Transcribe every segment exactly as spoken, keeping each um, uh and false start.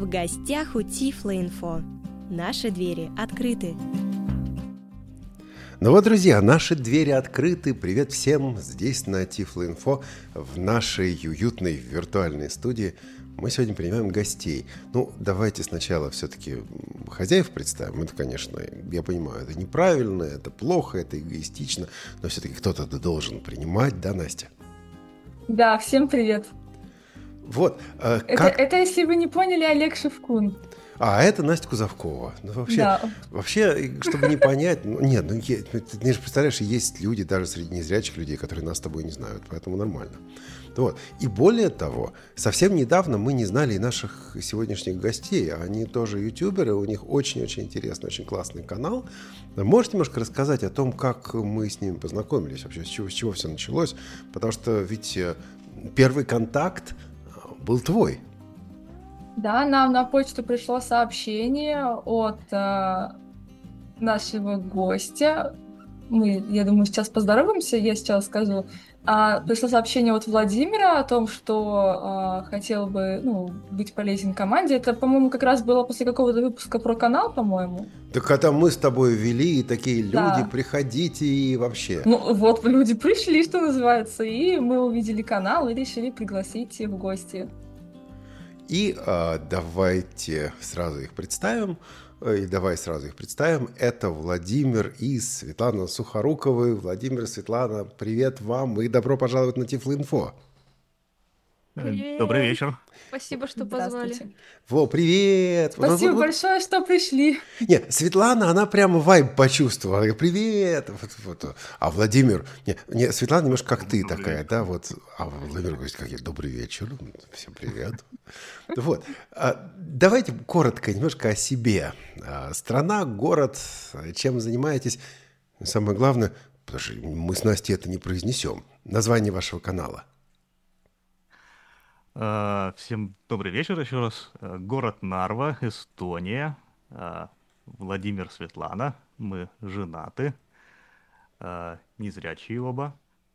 В гостях у Тифлоинфо. Наши двери открыты. Ну вот, друзья, наши двери открыты. Привет всем здесь на Тифлоинфо, в нашей уютной виртуальной студии. Мы сегодня принимаем гостей. Ну, давайте сначала все-таки хозяев представим. Это, конечно, я понимаю, это неправильно, это плохо, это эгоистично, но все-таки кто-то должен принимать, да, Настя? Да, всем привет. Вот. Э, это, как... это, если вы не поняли, Олег Шевкун. А, это Настя Кузовкова. Ну, вообще, да. вообще, чтобы не понять, ну, нет, ну, ты, ты же представляешь, есть люди, даже среди незрячих людей, которые нас с тобой не знают, поэтому нормально. Вот. И более того, совсем недавно мы не знали и наших сегодняшних гостей, они тоже ютуберы, у них очень-очень интересный, очень классный канал. Можешь немножко рассказать о том, как мы с ними познакомились, вообще, с чего, с чего все началось? Потому что ведь первый контакт был твой. Да, нам на почту пришло сообщение от э, нашего гостя. Мы, я думаю, сейчас поздороваемся, я сейчас скажу. А, пришло сообщение от Владимира о том, что э, хотел бы ну, быть полезен команде. Это, по-моему, как раз было после какого-то выпуска про канал, по-моему. Так это мы с тобой вели, и такие люди, да. приходите и вообще. Ну вот, люди пришли, что называется, и мы увидели канал и решили пригласить их в гости. И э, давайте сразу их представим. И давай сразу их представим. Это Владимир и Светлана Сухоруковы. Владимир, Светлана, привет вам и добро пожаловать на Тифлоинфо. Привет. Добрый вечер. Спасибо, что позвали. Во, привет. Спасибо вот, большое, что пришли. Нет, Светлана, она прямо вайб почувствовала. Она говорит, привет. Вот, вот. А Владимир, не, не, Светлана немножко как ты добрый такая, вечер. Да, вот. А Владимир говорит, как я, добрый вечер. Всем привет. Вот. Давайте коротко немножко о себе. Страна, город, чем занимаетесь. Самое главное, потому что мы с Настей это не произнесем. Название вашего канала. Всем добрый вечер еще раз. Город Нарва, Эстония. Владимир, Светлана. Мы женаты. Незрячие оба.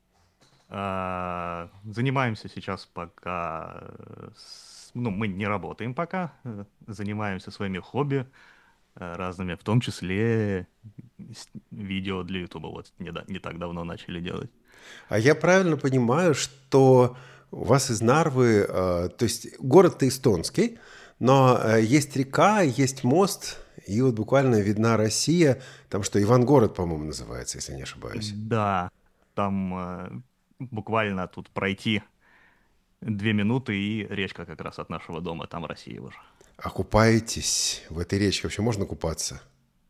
Занимаемся сейчас пока... Ну, мы не работаем пока. Занимаемся своими хобби разными, в том числе видео для Ютуба. Вот не, не так давно начали делать. А я правильно понимаю, что... У вас из Нарвы, э, то есть город-то эстонский, но э, есть река, есть мост, и вот буквально видна Россия, там что, Ивангород, по-моему, называется, если не ошибаюсь. Да, там э, буквально тут пройти две минуты, и речка как раз от нашего дома, там Россия уже. А купаетесь в этой речке? Вообще можно купаться?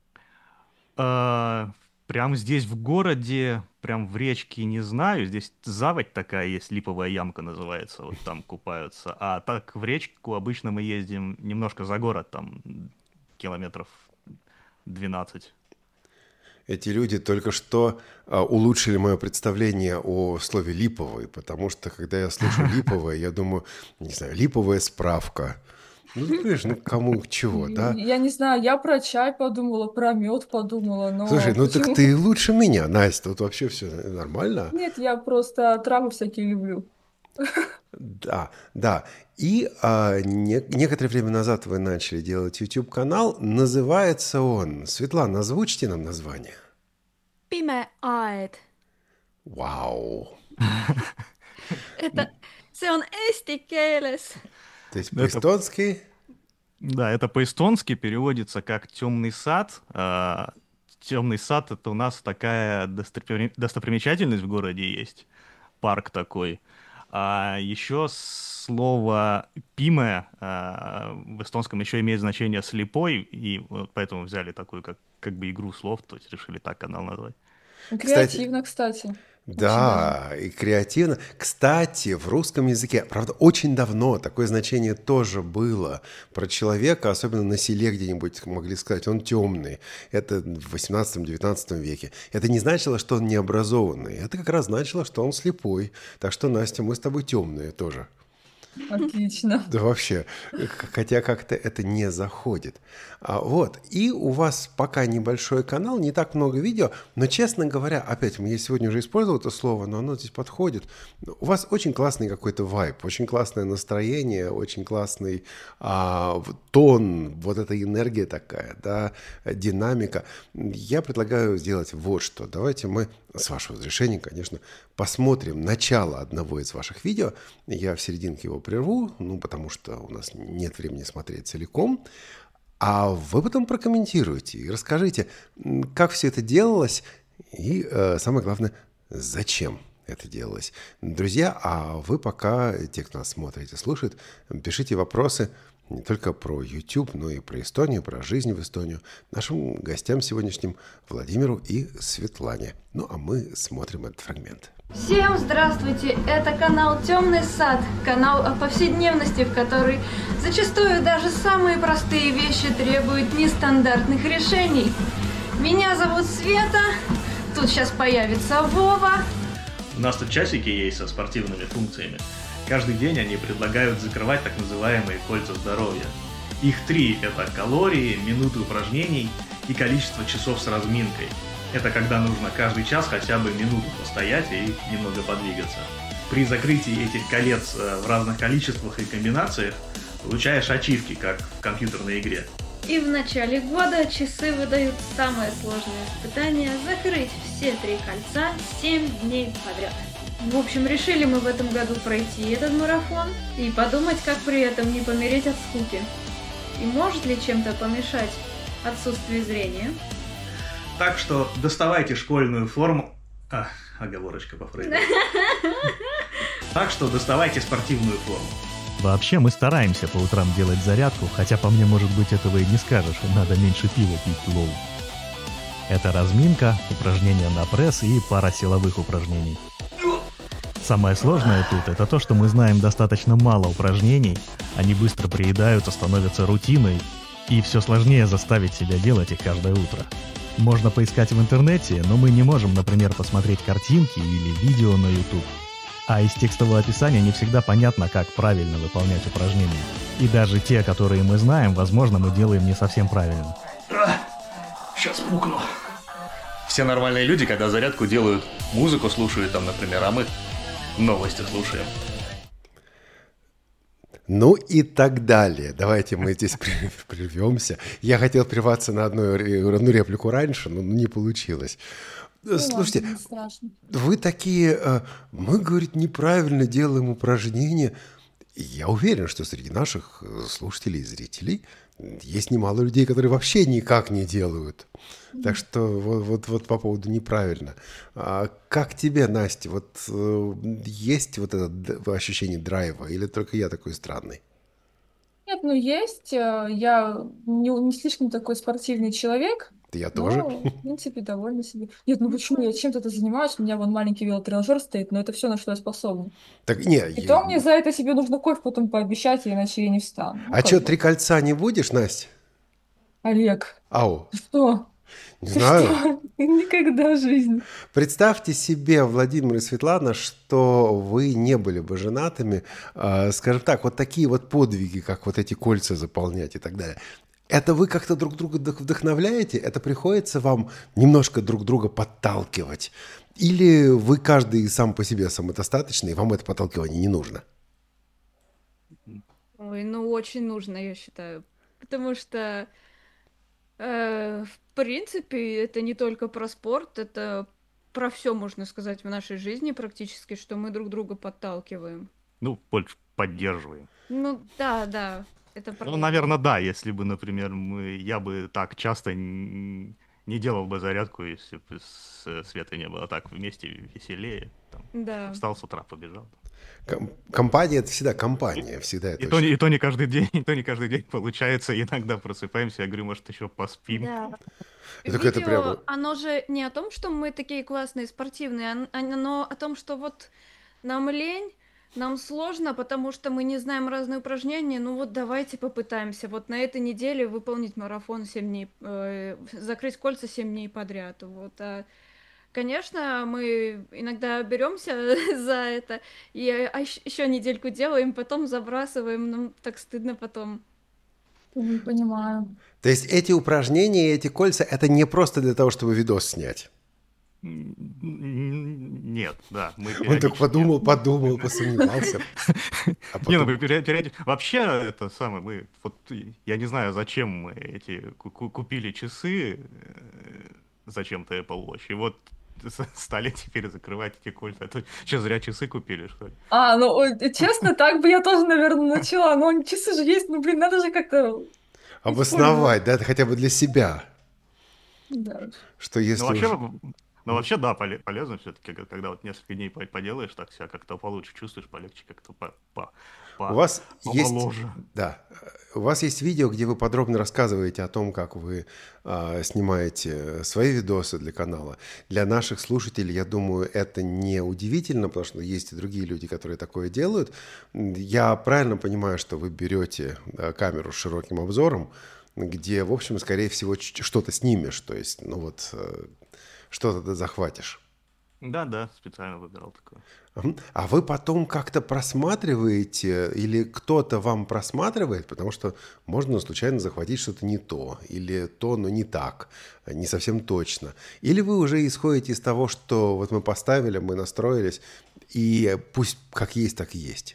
Э, прям здесь в городе... Прям в речке не знаю, здесь заводь такая есть, липовая ямка называется, вот там купаются. А так в речку обычно мы ездим немножко за город, там километров двенадцать. Эти люди только что а, улучшили мое представление о слове «липовый», потому что, когда я слышу «липовое», я думаю, не знаю, липовая справка. Ну, понимаешь, ну кому чего, да? Я не знаю, я про чай подумала, про мед подумала, но... Слушай, ну так ты лучше меня, Настя, тут вообще все нормально. Нет, я просто травы всякие люблю. Да, да. И а, не, некоторое время назад вы начали делать YouTube-канал, называется он... Светлана, озвучьте нам название. Пиме Аэд. Вау. Это... Se on eesti keeles. То есть по-эстонски? Да, это по-эстонски переводится как «темный сад». Темный сад — это у нас такая достопримечательность в городе есть, парк такой. А еще слово «пиме» в эстонском еще имеет значение «слепой», и вот поэтому взяли такую как, как бы игру слов, то есть решили так канал назвать. Креативно, кстати. кстати. Да, и креативно. Кстати, в русском языке, правда, очень давно такое значение тоже было про человека, особенно на селе где-нибудь могли сказать, он темный. Это в восемнадцатом-девятнадцатом веке. Это не значило, что он необразованный. Это как раз значило, что он слепой. Так что, Настя, мы с тобой темные тоже. Отлично. Да вообще, х- хотя как-то это не заходит. А, вот, и у вас пока небольшой канал, не так много видео, но, честно говоря, опять, я сегодня уже использовал это слово, но оно здесь подходит. У вас очень классный какой-то вайб, очень классное настроение, очень классный а, в- тон, вот эта энергия такая, да, динамика. Я предлагаю сделать вот что. Давайте мы, с вашего разрешения, конечно, посмотрим начало одного из ваших видео. Я в серединке его прерву, ну, потому что у нас нет времени смотреть целиком. А вы потом прокомментируйте и расскажите, м, как все это делалось и, э, самое главное, зачем это делалось. Друзья, а вы пока, те, кто нас смотрит и слушает, пишите вопросы не только про YouTube, но и про Эстонию, про жизнь в Эстонию нашим гостям сегодняшним Владимиру и Светлане. Ну, а мы смотрим этот фрагмент. Всем здравствуйте! Это канал Темный сад, канал о повседневности, в которой зачастую даже самые простые вещи требуют нестандартных решений. Меня зовут Света, тут сейчас появится Вова. У нас тут часики есть со спортивными функциями. Каждый день они предлагают закрывать так называемые кольца здоровья. Их три – это калории, минуты упражнений и количество часов с разминкой. Это когда нужно каждый час хотя бы минуту постоять и немного подвигаться. При закрытии этих колец э, в разных количествах и комбинациях получаешь ачивки, как в компьютерной игре. И в начале года часы выдают самое сложное испытание – закрыть все три кольца семь дней подряд. В общем, решили мы в этом году пройти этот марафон и подумать, как при этом не помереть от скуки. И может ли чем-то помешать отсутствие зрения? Так что доставайте школьную форму... А, оговорочка по Фрейду. Так что доставайте спортивную форму. Вообще мы стараемся по утрам делать зарядку, хотя по мне, может быть, этого и не скажешь, надо меньше пива пить, лол. Это разминка, упражнения на пресс и пара силовых упражнений. Самое сложное тут это то, что мы знаем достаточно мало упражнений, они быстро приедаются, становятся рутиной, и все сложнее заставить себя делать их каждое утро. Можно поискать в интернете, но мы не можем, например, посмотреть картинки или видео на YouTube. А из текстового описания не всегда понятно, как правильно выполнять упражнения. И даже те, которые мы знаем, возможно, мы делаем не совсем правильно. Сейчас пукну. Все нормальные люди, когда зарядку делают, музыку слушают там, например, а мы новости слушаем. Ну и так далее. Давайте мы здесь прервемся. Я хотел прерваться на одну, одну реплику раньше, но не получилось. Ну Слушайте, ладно, не страшно. вы такие, э, мы, говорит, неправильно делаем упражнения. И я уверен, что среди наших э, слушателей и зрителей есть немало людей, которые вообще никак не делают. Так что вот, вот, вот по поводу неправильно. А как тебе, Настя, вот э, есть вот это д- ощущение драйва, или только я такой странный? Нет, ну есть. э, Я не, не слишком такой спортивный человек, Ты я тоже? но, в принципе, довольна себе. Нет, ну почему? Я чем-то занимаюсь, у меня вон маленький велотренажер стоит, но это все, на что я способна. Так не, И я- то мне за это себе нужно кофе потом пообещать, иначе я не встану. Ну, а как что, бы. три кольца не будешь, Настя? Олег, Ау, ты что? не Ты знаю. что? Никогда в жизни. Представьте себе, Владимир и Светлана, что вы не были бы женатыми, э, скажем так, вот такие вот подвиги, как вот эти кольца заполнять и так далее. Это вы как-то друг друга вдох- вдохновляете? Это приходится вам немножко друг друга подталкивать? Или вы каждый сам по себе самодостаточный, и вам это подталкивание не нужно? Ой, ну очень нужно, я считаю. Потому что, э, в принципе, это не только про спорт, это про все, можно сказать, в нашей жизни практически, что мы друг друга подталкиваем. Ну, больше поддерживаем. Ну, да, да, это про Ну, это. наверное, да, если бы, например, мы, я бы так часто н- не делал бы зарядку, если бы с Светой не было так вместе веселее. Там, Да. встал с утра, побежал. Ком- Компания – это всегда компания, всегда это И то, не- очень- и то не каждый день, и то не каждый день получается. Иногда просыпаемся, я говорю, может, еще поспим. Да. Так это Видео, прямо- оно же не о том, что мы такие классные, спортивные, он- оно о том, что вот нам лень, нам сложно, потому что мы не знаем разные упражнения, ну вот давайте попытаемся вот на этой неделе выполнить марафон семь дней, э, закрыть кольца семь дней подряд, вот, а Конечно, мы иногда беремся за это, и а еще недельку делаем, потом забрасываем, нам так стыдно потом. Не понимаю. То есть эти упражнения, эти кольца, это не просто для того, чтобы видос снять? Нет, да. Мы Он так подумал, подумал, посомневался. А Не, ну потом... мы периоди- Вообще, это самое, мы, вот, я не знаю, зачем мы эти ку- ку- купили часы, э, зачем-то Apple Watch, и вот с- стали теперь закрывать эти кольца. Это что, зря часы купили, что ли? А, ну, ой, честно, так бы я тоже, наверное, начала. Но часы же есть, ну, блин, надо же как-то Обосновать, да, это хотя бы для себя. Да. Что Ну, если вообще, уж- ну, вообще, да, поле- полезно все-таки, когда вот несколько дней по- поделаешь, так себя как-то получше чувствуешь, полегче, как-то по, по, по- У вас есть, помоложе. да, у вас есть видео, где вы подробно рассказываете о том, как вы а, снимаете свои видосы для канала. Для наших слушателей, я думаю, это не удивительно, потому что есть и другие люди, которые такое делают. Я правильно понимаю, что вы берете а, камеру с широким обзором, где, в общем, скорее всего, ч- что-то снимешь, то есть, ну вот, э, что-то ты захватишь. Да, да, специально выбирал такое. Мгм. А вы потом как-то просматриваете, или кто-то вам просматривает, потому что можно случайно захватить что-то не то, или то, но не так, не совсем точно. Или вы уже исходите из того, что вот мы поставили, мы настроились, и пусть как есть, так и есть.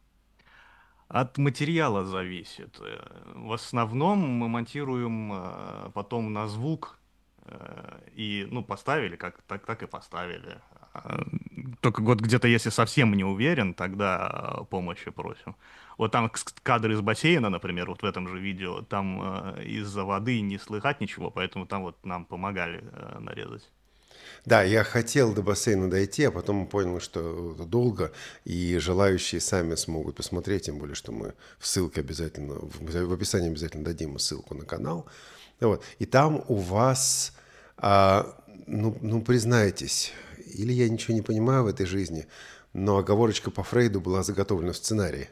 От материала зависит. Э, В основном мы монтируем э, потом на звук э, и, ну, поставили, как так, так и поставили. А, Только вот где-то, если совсем не уверен, тогда э, помощи просим. Вот там кс- кадр из бассейна, например, вот в этом же видео, там э, из-за воды не слыхать ничего, поэтому там вот нам помогали э, нарезать. Да, я хотел до бассейна дойти, а потом понял, что это долго, и желающие сами смогут посмотреть, тем более, что мы в ссылке обязательно, в в описании обязательно дадим ссылку на канал. Вот. И там у вас, а, ну, ну, признайтесь, или я ничего не понимаю в этой жизни, но оговорочка по Фрейду была заготовлена в сценарии.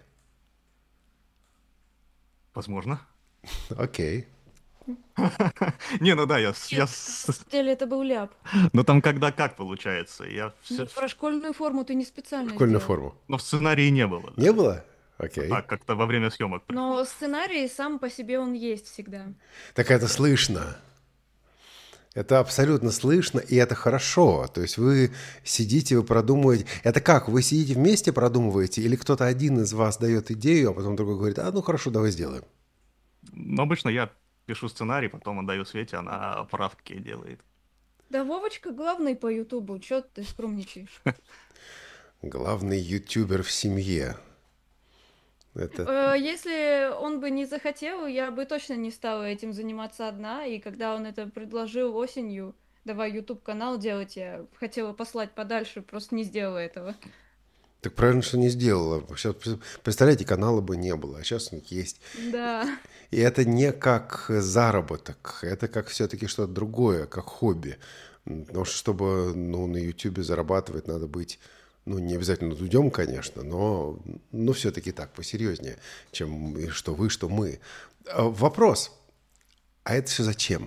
Возможно. Окей. Не, ну да, я, с- я Нет, с- на самом деле это был ляп. но там когда как получается, я Ну, все, про школьную форму ты не специально Школьную сделал. форму. но в сценарии не было. Да. Не было? Окей. Так, как-то во время съемок. Но сценарий сам по себе он есть всегда. Так это слышно. Это абсолютно слышно, и это хорошо. То есть вы сидите, вы продумываете. Это как? Вы сидите вместе, продумываете, или кто-то один из вас дает идею, а потом другой говорит, а ну хорошо, давай сделаем. Но обычно я пишу сценарий, потом отдаю Свете, она правки делает. Да Вовочка главный по Ютубу, чё ты скромничаешь? Главный ютубер в семье. Это... Э, Если он бы не захотел, я бы точно не стала этим заниматься одна. И когда он это предложил осенью, давай YouTube канал делать, я хотела послать подальше, просто не сделала этого. Так правильно, что не сделала. Сейчас, представляете, канала бы не было, а сейчас он есть. Да. И это не как заработок, это как все-таки что-то другое, как хобби. Потому что, чтобы ну, на Ютубе зарабатывать, надо быть, ну, не обязательно дудем, конечно, но, но все-таки так, посерьезнее, чем и что вы, что мы. А, Вопрос. А это все зачем?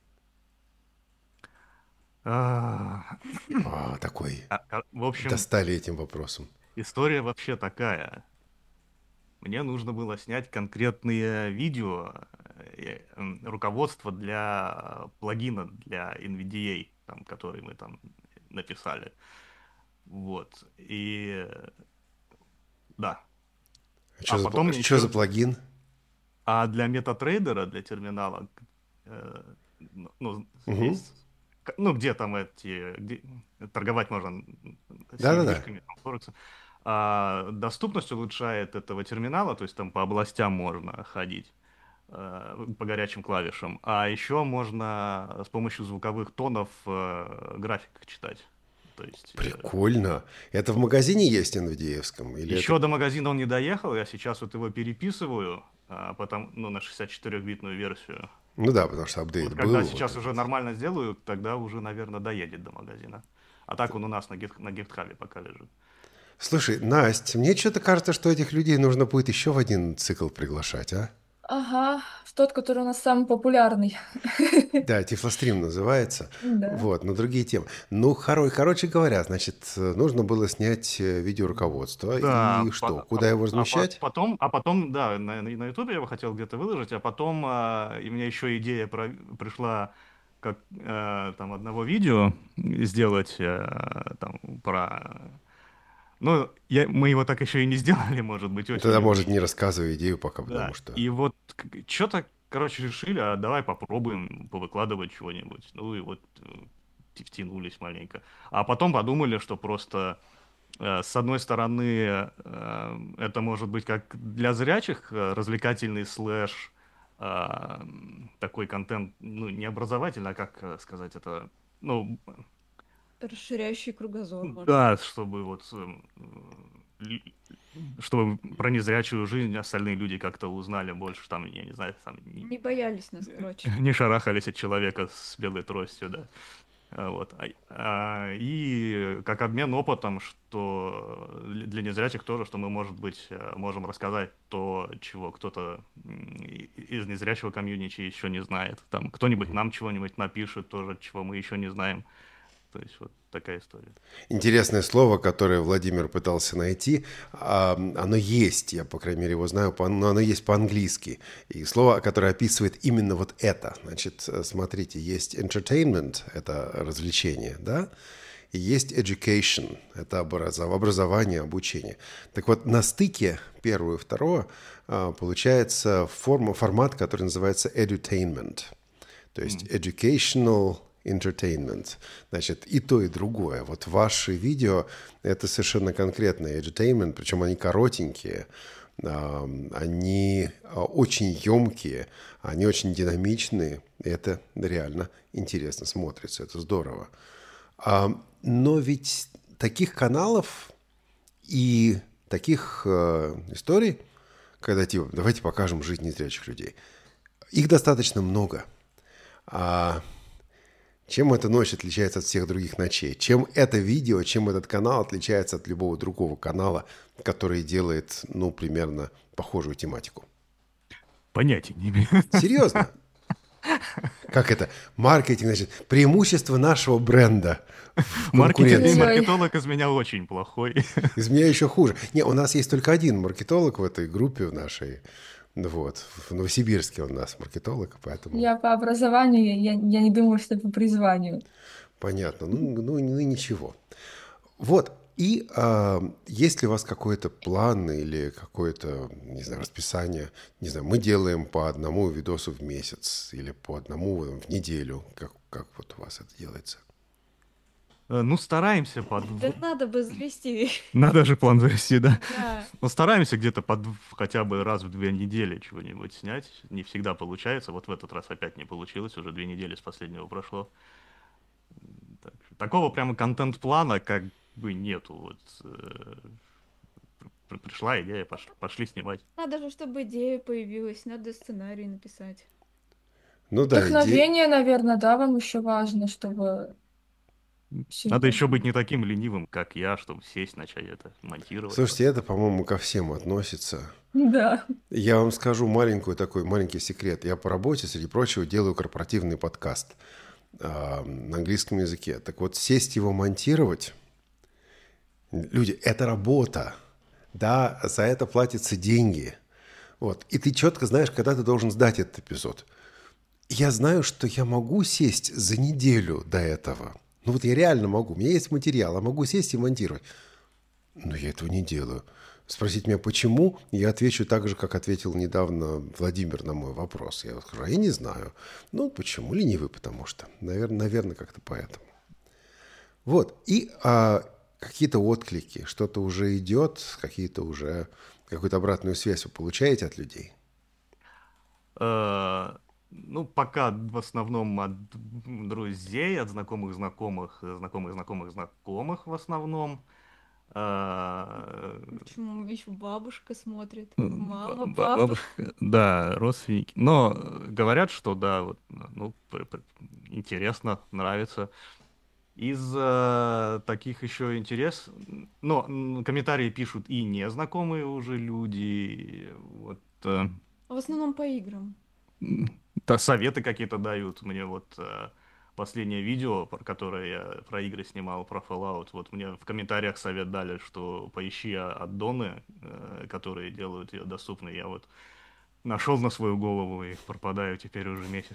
А, А, такой. а, а, В общем, Достали этим вопросом. история вообще такая. Мне нужно было снять конкретные видео, э, м, руководство для плагина для эн ви ди эй, там, который мы там написали. Вот. И э, да. Что, А за, потом что еще- за плагин? А для метатрейдера, для терминала, э, ну, ну, Мгм. есть, к- ну, где там эти, где торговать можно с Да-да-да. недвижками, там, Форексом, а, доступность улучшает этого терминала, то есть там по областям можно ходить э, по горячим клавишам, а еще можно с помощью звуковых тонов э, график читать. То есть, э, Прикольно. Это в магазине есть эн ви ди эй-евском? Или еще это... до магазина он не доехал, я сейчас вот его переписываю, а, потом, ну, на шестьдесят четырёхбитную версию. Ну да, потому что апдейт Вот был. когда вот сейчас это. уже нормально сделаю, тогда уже, наверное, доедет до магазина. А так он у нас на, гиф- на гифтхабе пока лежит. Слушай, Настя, мне что-то кажется, что этих людей нужно будет еще в один цикл приглашать, а? Ага, тот, который у нас самый популярный. Да, Тифлострим называется. Да. Вот, на другие темы. Ну, хоро- короче говоря, значит, э, нужно было снять э, видеоруководство. Да, И по- что, а, куда его а по- размещать? потом, а потом, да, на, на Ютубе я его хотел где-то выложить, а потом а, и у меня еще идея про- пришла, как э, там одного видео сделать э, там про... Ну, я, мы его так еще и не сделали, может быть, Ну, тогда, очень может, не очень. рассказывай идею пока, потому Да, что... и вот что-то, короче, решили, а давай попробуем повыкладывать чего-нибудь. Ну и вот э, вти- втянулись маленько. А потом подумали, что просто э, с одной стороны э, это может быть как для зрячих э, развлекательный слэш э, такой контент, ну не образовательный, а как э, сказать это, ну Расширяющий кругозор, может. да, чтобы вот эм, л- чтобы про незрячую жизнь остальные люди как-то узнали больше, там, я не знаю, там не, Не боялись нас, короче. не шарахались от человека с белой тростью, да. А, Вот. А- а, И как обмен опытом, что для незрячих тоже, что мы, может быть, э, можем рассказать то, чего кто-то м, и- из незрячего комьюнити еще не знает. Там кто-нибудь нам чего-нибудь напишет тоже, чего мы еще не знаем. То есть вот такая история. Интересное слово, которое Владимир пытался найти, а, оно есть, я, по крайней мере, его знаю, по- но оно есть по-английски. И слово, которое описывает именно вот это. Значит, э, смотрите, есть entertainment, это развлечение, да? И есть education, это образов- образование, обучение. Так вот, на стыке первого и второго а, получается форма, формат, который называется edutainment. То есть educational entertainment. Значит, и то, и другое. Вот ваши видео – это совершенно конкретный edutainment, причем они коротенькие, а, они а, очень емкие, они очень динамичные, и это реально интересно смотрится, это здорово. А, Но ведь таких каналов и таких э, историй, когда типа, давайте покажем жизнь незрячих людей, их достаточно много. А чем эта ночь отличается от всех других ночей? Чем это видео, чем этот канал отличается от любого другого канала, который делает, ну, примерно похожую тематику? Понятия не имею. Серьезно? Как это? Маркетинг, значит, преимущество нашего бренда в Маркетинг, конкуренции. Ой. маркетолог из меня очень плохой. Из меня еще хуже. Не, у нас есть только один маркетолог в этой группе в нашей. Вот. В Новосибирске у нас маркетолог, поэтому Я по образованию, я, я не думаю, что по призванию. понятно. Ну, ну, ну и ничего. Вот. И а, есть ли у вас какой-то план или какое-то, не знаю, расписание? Не знаю, мы делаем по одному видосу в месяц или по одному в неделю. Как, как вот у вас это делается? Э, Ну, стараемся под... Да надо бы завести. Надо же план завести, да. Да. Ну, стараемся где-то под хотя бы раз в две недели чего-нибудь снять. Не всегда получается. Вот в этот раз опять не получилось. Уже две недели с последнего прошло. Так что такого прямо контент-плана как бы нету. Вот э, при- пришла идея, пош- пошли снимать. Надо же, чтобы идея появилась, надо сценарий написать. Ну да, иде- Вдохновение, наверное, да, вам еще важно, чтобы всё Надо это- еще быть не таким ленивым, как я, чтобы сесть, начать это монтировать. Слушайте, это, по-моему, ко всем относится. Да. Я вам скажу маленькую такой маленький секрет. Я по работе, среди прочего, делаю корпоративный подкаст а, на английском языке. Так вот, сесть его монтировать, люди, это работа. Да, за это платятся деньги. Вот. И ты четко знаешь, когда ты должен сдать этот эпизод. Я знаю, что я могу сесть за неделю до этого. Ну вот я реально могу. У меня есть материал, я могу сесть и монтировать. Но я этого не делаю. Спросить меня, почему, я отвечу так же, как ответил недавно Владимир на мой вопрос. Я скажу, а я не знаю. Ну, почему? Ленивый, потому что. Наверное, наверное как-то поэтому. Вот. И а, какие-то отклики, что-то уже идет, какие-то уже, какую-то обратную связь вы получаете от людей? Э, Ну, пока в основном от друзей, от знакомых знакомых, знакомых знакомых знакомых в основном. Э, Почему еще бабушка смотрит? М, Мама, ба- папа. бабушка, да, родственники. Но э, говорят, что да, вот, ну, п- п- интересно, нравится. Из э, таких еще интерес, но м, комментарии пишут и незнакомые уже люди. Вот, э, В основном по играм. Да, советы какие-то дают. Мне вот э, последнее видео, про которое я про игры снимал, про Fallout, вот мне в комментариях совет дали, что поищи аддоны, э, которые делают ее доступной. Я вот нашел на свою голову и пропадаю теперь уже месяц.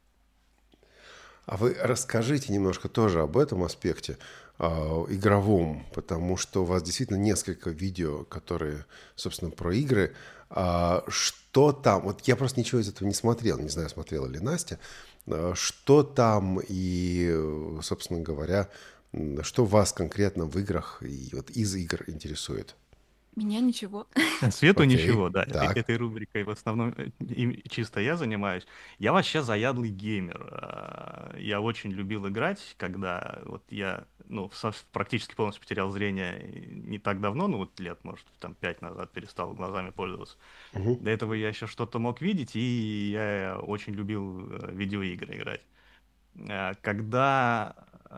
А вы расскажите немножко тоже об этом аспекте э, игровом, потому что у вас действительно несколько видео, которые, собственно, про игры. А что там? Вот я просто ничего из этого не смотрел, не знаю, смотрела ли Настя. А что там и, собственно говоря, что вас конкретно в играх и вот из игр интересует? Меня ничего. Свету Окей, ничего, да. так. Этой рубрикой в основном э, им чисто я занимаюсь. Я вообще заядлый геймер. А, Я очень любил играть, когда вот я, ну, со- практически полностью потерял зрение не так давно, ну, вот лет, может, там пять назад перестал глазами пользоваться. Мгм. До этого я еще что-то мог видеть, и я очень любил э, видеоигры играть. Э, Когда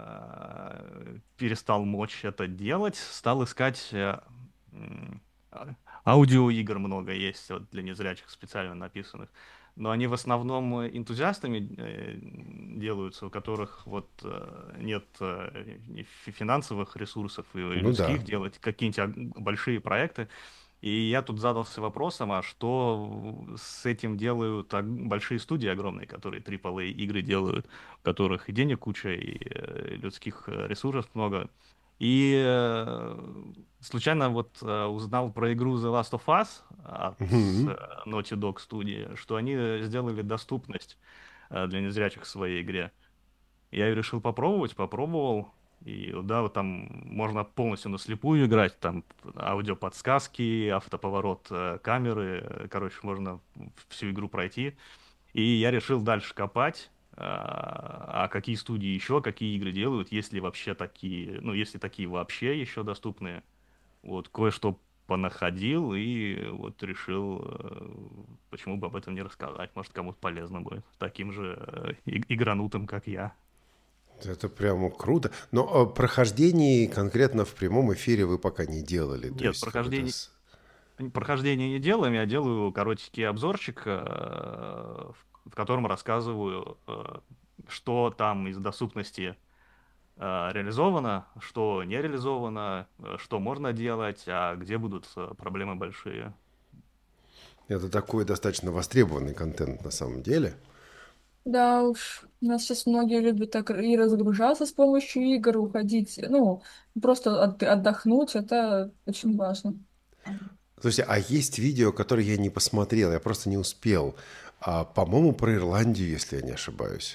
э, перестал мочь это делать, стал искать э, м, а- аудиоигр много есть вот, для незрячих специально написанных. Но они в основном э, энтузиастами э, делаются, у которых вот э, нет э, ни фи- финансовых ресурсов и Ну да. людских делать какие-нибудь ог- большие проекты. И я тут задался вопросом, а что с этим делают ог- большие студии огромные, которые трипл эй игры делают, у которых и денег куча, и э, людских э, ресурсов много. И э, случайно вот э, узнал про игру The Last of Us от Мгм. э, Naughty Dog студии, что они сделали доступность э, для незрячих в своей игре. Я ее решил попробовать, попробовал. И да, вот там можно полностью на слепую играть, там аудиоподсказки, автоповорот э, камеры, э, короче, можно всю игру пройти. И я решил дальше копать, а а какие студии еще, какие игры делают, есть ли вообще такие, ну, есть ли такие вообще еще доступные. Вот кое-что понаходил и вот решил, э, почему бы об этом не рассказать, может, кому-то полезно будет, таким же э, и- игранутым, как я. Это прямо круто. Но э, прохождений конкретно в прямом эфире вы пока не делали. То Нет, есть какой-то прохождение, с- прохождение не делаем, я делаю коротенький обзорчик, э, в в котором рассказываю, э, что там из доступности э, реализовано, что не реализовано, э, что можно делать, а где будут э, проблемы большие. Это такой достаточно востребованный контент на самом деле. Да уж, у нас сейчас многие любят так и разгружаться с помощью игр, уходить, ну, просто от- отдохнуть, это очень важно. Слушайте, а есть видео, которое я не посмотрел, я просто не успел. А, по-моему, про Ирландию, если я не ошибаюсь.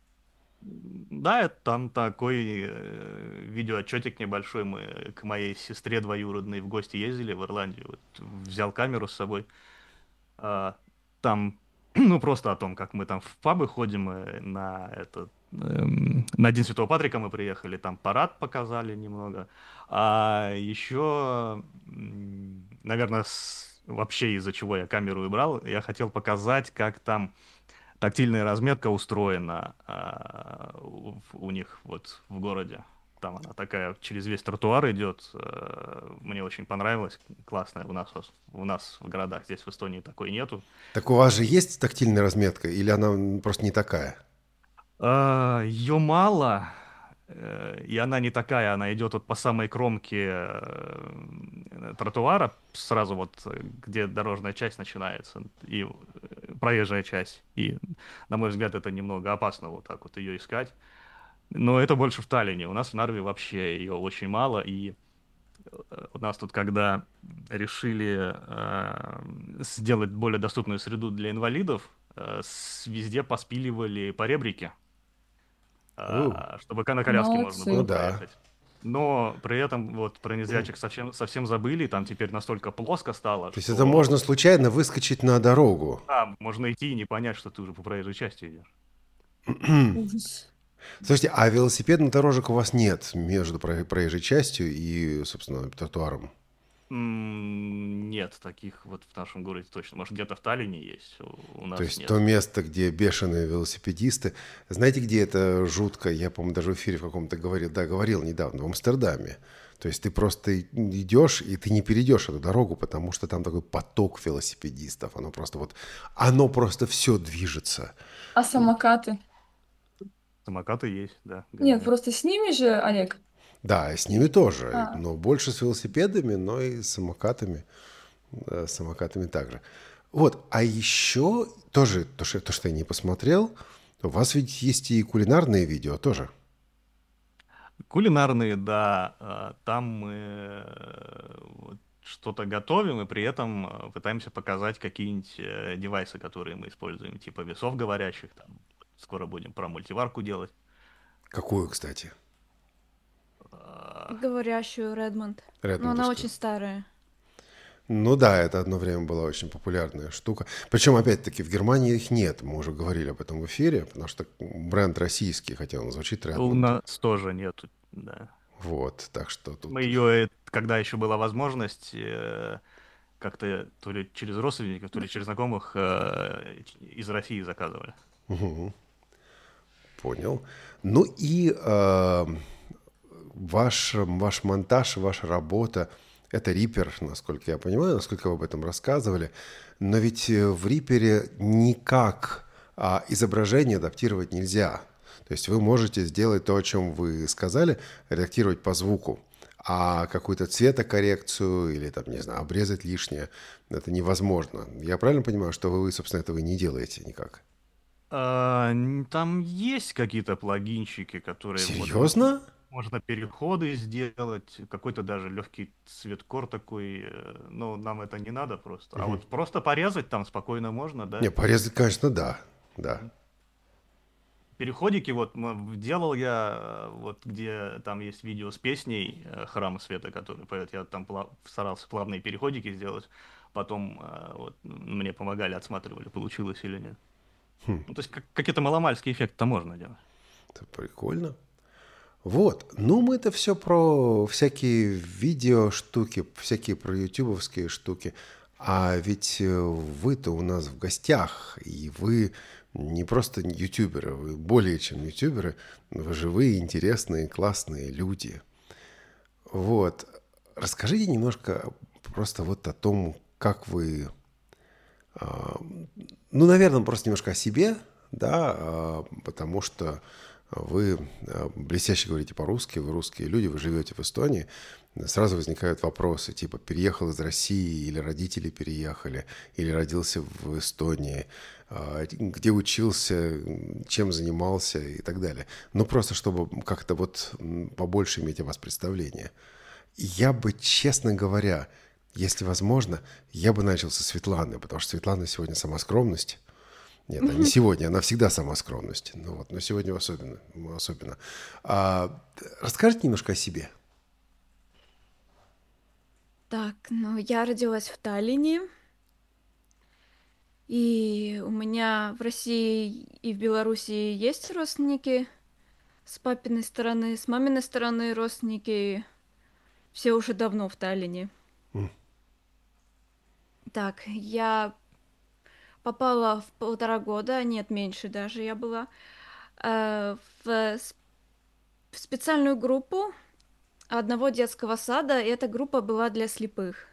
Да, это там такой э, видеоотчетик небольшой. Мы к моей сестре двоюродной в гости ездили в Ирландию. Вот, взял камеру с собой. А, там, ну, просто о том, как мы там в пабы ходим э, на этот... эм, на День Святого Патрика мы приехали, там парад показали немного. А еще, наверное, вообще из-за чего я камеру и брал, я хотел показать, как там тактильная разметка устроена а, у, у них вот в городе. Там она такая через весь тротуар идет. э, Мне очень понравилось. Классная у нас, у нас в городах. Здесь в Эстонии такой нету. Так у вас же есть тактильная разметка, или она просто не такая? Ее мало, э, и она не такая. Она идет вот по самой кромке э, тротуара, сразу вот э, где дорожная часть начинается, и э, проезжая часть. И, на мой взгляд, это немного опасно вот так вот ее искать. Но это больше в Таллине. У нас в Нарве вообще ее очень мало. И э, у нас тут, когда решили э, сделать более доступную среду для инвалидов, э, с- везде поспиливали поребрики, О, а, чтобы ка- на коляске можно ну было Молодцы. да. проехать. Но при этом вот про незрячих совсем, совсем забыли, там теперь настолько плоско стало, То есть это что можно случайно выскочить на дорогу. да, можно идти и не понять, что ты уже по проезжей части идешь. Ужас. Слушайте, а велосипедных дорожек у вас нет между про- проезжей частью и, собственно, тротуаром? М, Нет, таких вот в нашем городе точно. Может, где-то в Таллине есть, у у нас То есть нет. то место, где бешеные велосипедисты. Знаете, где это жутко? Я, по-моему, даже в эфире в каком-то говорил, да, говорил недавно, в Амстердаме. То есть ты просто идешь, и ты не перейдешь эту дорогу, потому что там такой поток велосипедистов. Оно просто вот, оно просто все движется. А самокаты? Самокаты есть, да, Нет, говорят. просто с ними же, Олег. Да, и с ними тоже, А, но больше с велосипедами, но и с самокатами, да, с самокатами также. Вот, а еще тоже, то, что, то, что я не посмотрел, у вас ведь есть и кулинарные видео тоже. Кулинарные, да, а, там мы э, вот что-то готовим и при этом э, пытаемся показать какие-нибудь э, девайсы, которые мы используем, типа весов говорящих, там, скоро будем про мультиварку делать. Какую, кстати? А, Говорящую Редмонд. Но она Редмондовскую. очень старая. Ну да, это одно время была очень популярная штука. Причем, опять-таки, в Германии их нет. Мы уже говорили об этом в эфире, потому что бренд российский, хотя он звучит У Redmond. нас тоже нету, да. Вот, так что тут... Мы ее, когда еще была возможность, э, как-то то ли через родственников, то ли через знакомых э, из России заказывали. Мгм. Понял. Ну и э, ваш, ваш монтаж, ваша работа, это Reaper, насколько я понимаю, насколько вы об этом рассказывали. Но ведь э, в Reaper никак а, изображение адаптировать нельзя. То есть вы можете сделать то, о чем вы сказали, редактировать по звуку. А какую-то цветокоррекцию или, там, не знаю, обрезать лишнее, это невозможно. Я правильно понимаю, что вы, собственно, этого не делаете никак? А, н- Там есть какие-то плагинчики, которые вот Серьезно? можно переходы сделать, какой-то даже легкий цветкор такой, э, ну, нам это не надо просто. А вот просто порезать там спокойно можно, да? Не, порезать, конечно, да. Да. Переходики вот м, делал я, э, вот где там есть видео с песней э, «Храм света», который поет, я там пла- старался плавные переходики сделать, потом э, вот мне помогали, отсматривали, получилось или нет. Хм, Ну, то есть как- какие-то маломальские эффекты можно делать. это прикольно. Вот. Ну, мы-то все про всякие видео штуки, всякие про ютубовские штуки. А ведь э, вы-то у нас в гостях, и вы не просто ютуберы, вы более чем ютуберы, вы живые, интересные, классные люди. Вот. Расскажите немножко просто вот о том, как вы... а, Ну, наверное, просто немножко о себе, да, а, потому что вы а, блестяще говорите по-русски, вы русские люди, вы живете в Эстонии. Сразу возникают вопросы, типа, переехал из России, или родители переехали, или родился в Эстонии, а, где учился, чем занимался и так далее. Ну, просто чтобы как-то вот м, побольше иметь о вас представление. Я бы, честно говоря, если возможно, я бы начал со Светланы, потому что Светлана сегодня сама скромность. Нет, она не сегодня, она всегда сама скромность. Ну вот, но сегодня особенно. особенно. А, расскажите немножко о себе. Так, ну я родилась в Таллине, и у меня в России и в Белоруссии есть родственники с папиной стороны, с маминой стороны родственники все уже давно в Таллине. М. Так, я попала в полтора года, нет, меньше даже я была, э, в, с- в специальную группу одного детского сада, и эта группа была для слепых.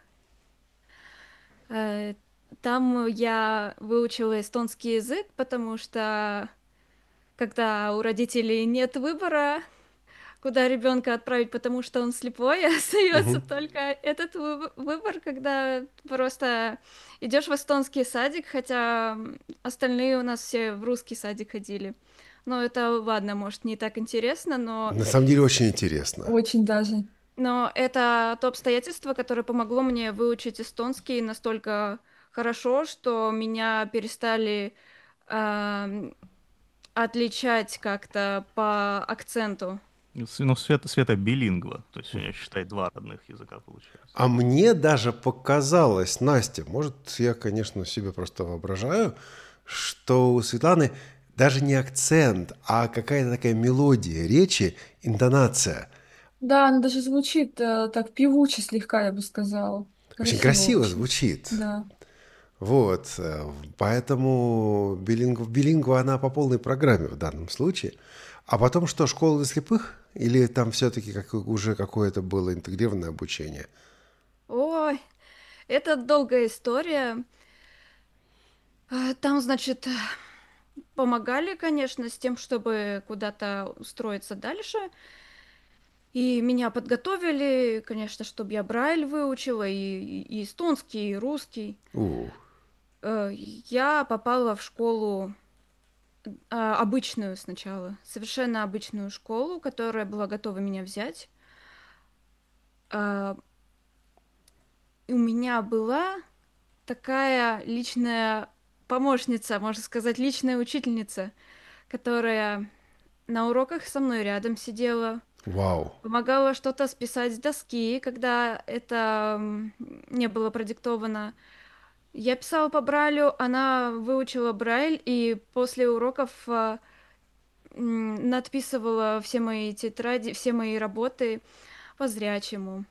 Э, Там я выучила эстонский язык, потому что когда у родителей нет выбора, куда ребенка отправить, потому что он слепой, остается Мгм. только этот вы- выбор, когда просто идешь в эстонский садик, хотя м, остальные у нас все в русский садик ходили. Но это, ладно, может, не так интересно, но, На самом деле очень интересно. очень даже. но это то обстоятельство, которое помогло мне выучить эстонский настолько хорошо, что меня перестали ам, отличать как-то по акценту. Ну, С- ну, Света, Света билингва, то есть у нее, считай, два родных языка получается. А мне даже показалось, Настя, может, я, конечно, себе просто воображаю, что у Светланы даже не акцент, а какая-то такая мелодия речи, интонация. Да, она даже звучит э, так певуче слегка, я бы сказала. Очень Красиво красиво очень. звучит. Да. Вот, э, поэтому билингу, билингу она по полной программе в данном случае. А потом что, школа для слепых? Или там все-таки как, уже какое-то было интегрированное обучение? Ой, это долгая история. А, Там, значит, помогали, конечно, с тем, чтобы куда-то устроиться дальше. И меня подготовили, конечно, чтобы я Брайль выучила, и, и- и эстонский, и русский. У, Э, Я попала в школу а, обычную сначала, совершенно обычную школу, которая была готова меня взять. А, И у меня была такая личная помощница, можно сказать, личная учительница, которая на уроках со мной рядом сидела, вау. помогала что-то списать с доски, когда это м, не было продиктовано. Я писала по Брайлю, она выучила Брайль, и после уроков а, м, надписывала все мои тетради, все мои работы по зрячему.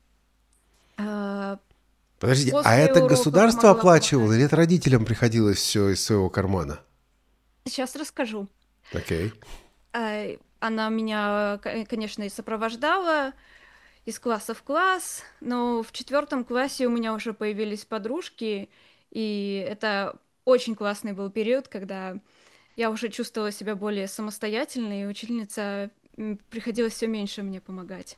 А, Подождите, а После это уроков государство могла оплачивало помогать. или это родителям приходилось все из своего кармана? Сейчас расскажу. Окей. А, Она меня, ко- конечно, и сопровождала из класса в класс, но в четвертом классе у меня уже появились подружки, и это очень классный был период, когда я уже чувствовала себя более самостоятельной, и учительница м, приходилось все меньше мне помогать.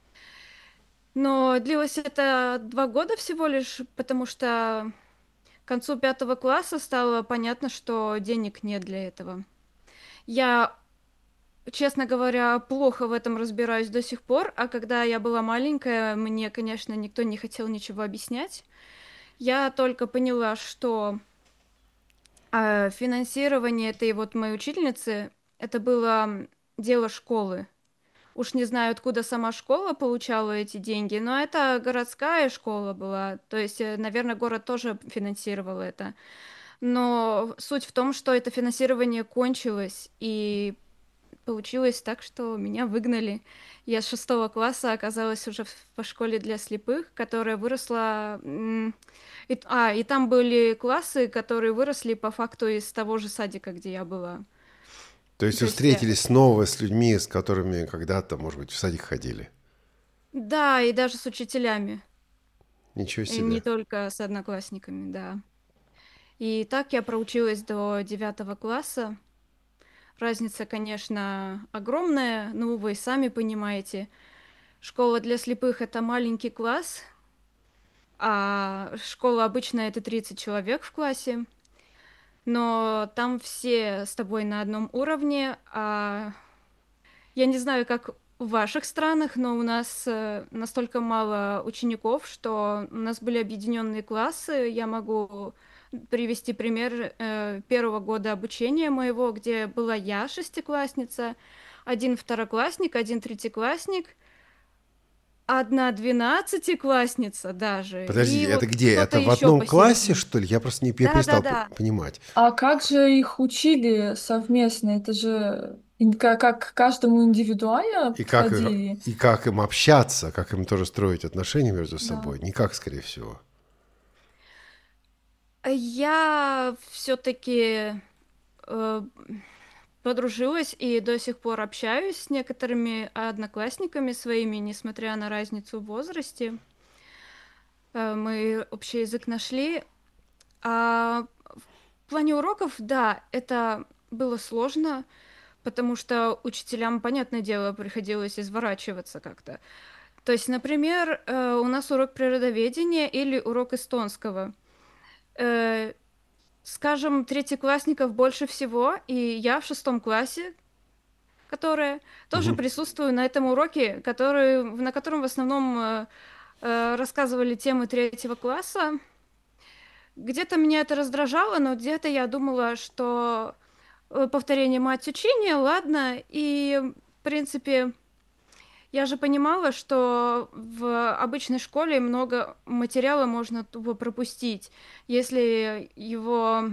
Но длилось это два года всего лишь, потому что к концу пятого класса стало понятно, что денег нет для этого. Я, честно говоря, плохо в этом разбираюсь до сих пор, а когда я была маленькая, мне, конечно, никто не хотел ничего объяснять. Я только поняла, что а, финансирование этой вот моей учительницы, это было м, дело школы. Уж не знаю, откуда сама школа получала эти деньги, но это городская школа была, то есть, наверное, город тоже финансировал это. Но суть в том, что это финансирование кончилось, и получилось так, что меня выгнали. Я с шестого класса оказалась уже в по школе для слепых, которая выросла... м, и, а, и там были классы, которые выросли по факту из того же садика, где я была. То есть То вы есть, э, встретились снова с людьми, с которыми когда-то, может быть, в садик ходили? да, и даже с учителями, Ничего и не себе. только с одноклассниками, да. И так я проучилась до девятого класса. Разница, конечно, огромная, ну, вы сами понимаете. Школа для слепых — это маленький класс, а школа обычная — это тридцать человек в классе. Но там все с тобой на одном уровне. А я не знаю, как в ваших странах, но у нас э, настолько мало учеников, что у нас были объединенные классы. Я могу привести пример э, первого года обучения моего, где была я, шестиклассница, один второклассник, один третьеклассник, одна двенадцатиклассница даже, и Подождите, это вот где? кто-то Это в еще одном классе, посередине. что ли? Я просто не я перестал п- Да-да-да. понимать. А как же их учили совместно? Это же ин- ка- как к каждому индивидуально И как, их- подходили? и как им общаться, как им тоже строить отношения между Да. собой? Никак, скорее всего. Я все-таки подружилась и до сих пор общаюсь с некоторыми одноклассниками своими, несмотря на разницу в возрасте. Э, Мы общий язык нашли. А в плане уроков, да, это было сложно, потому что учителям, понятное дело, приходилось изворачиваться как-то. То есть, например, э, у нас урок природоведения или урок эстонского. Э, Скажем, третьеклассников больше всего, и я в шестом классе, которая тоже Мгм. присутствую на этом уроке, который, на котором в основном э, э, рассказывали темы третьего класса. Где-то меня это раздражало, но где-то я думала, что э, повторение мать учения, ладно, и в принципе я же понимала, что в обычной школе много материала можно тупо пропустить, если его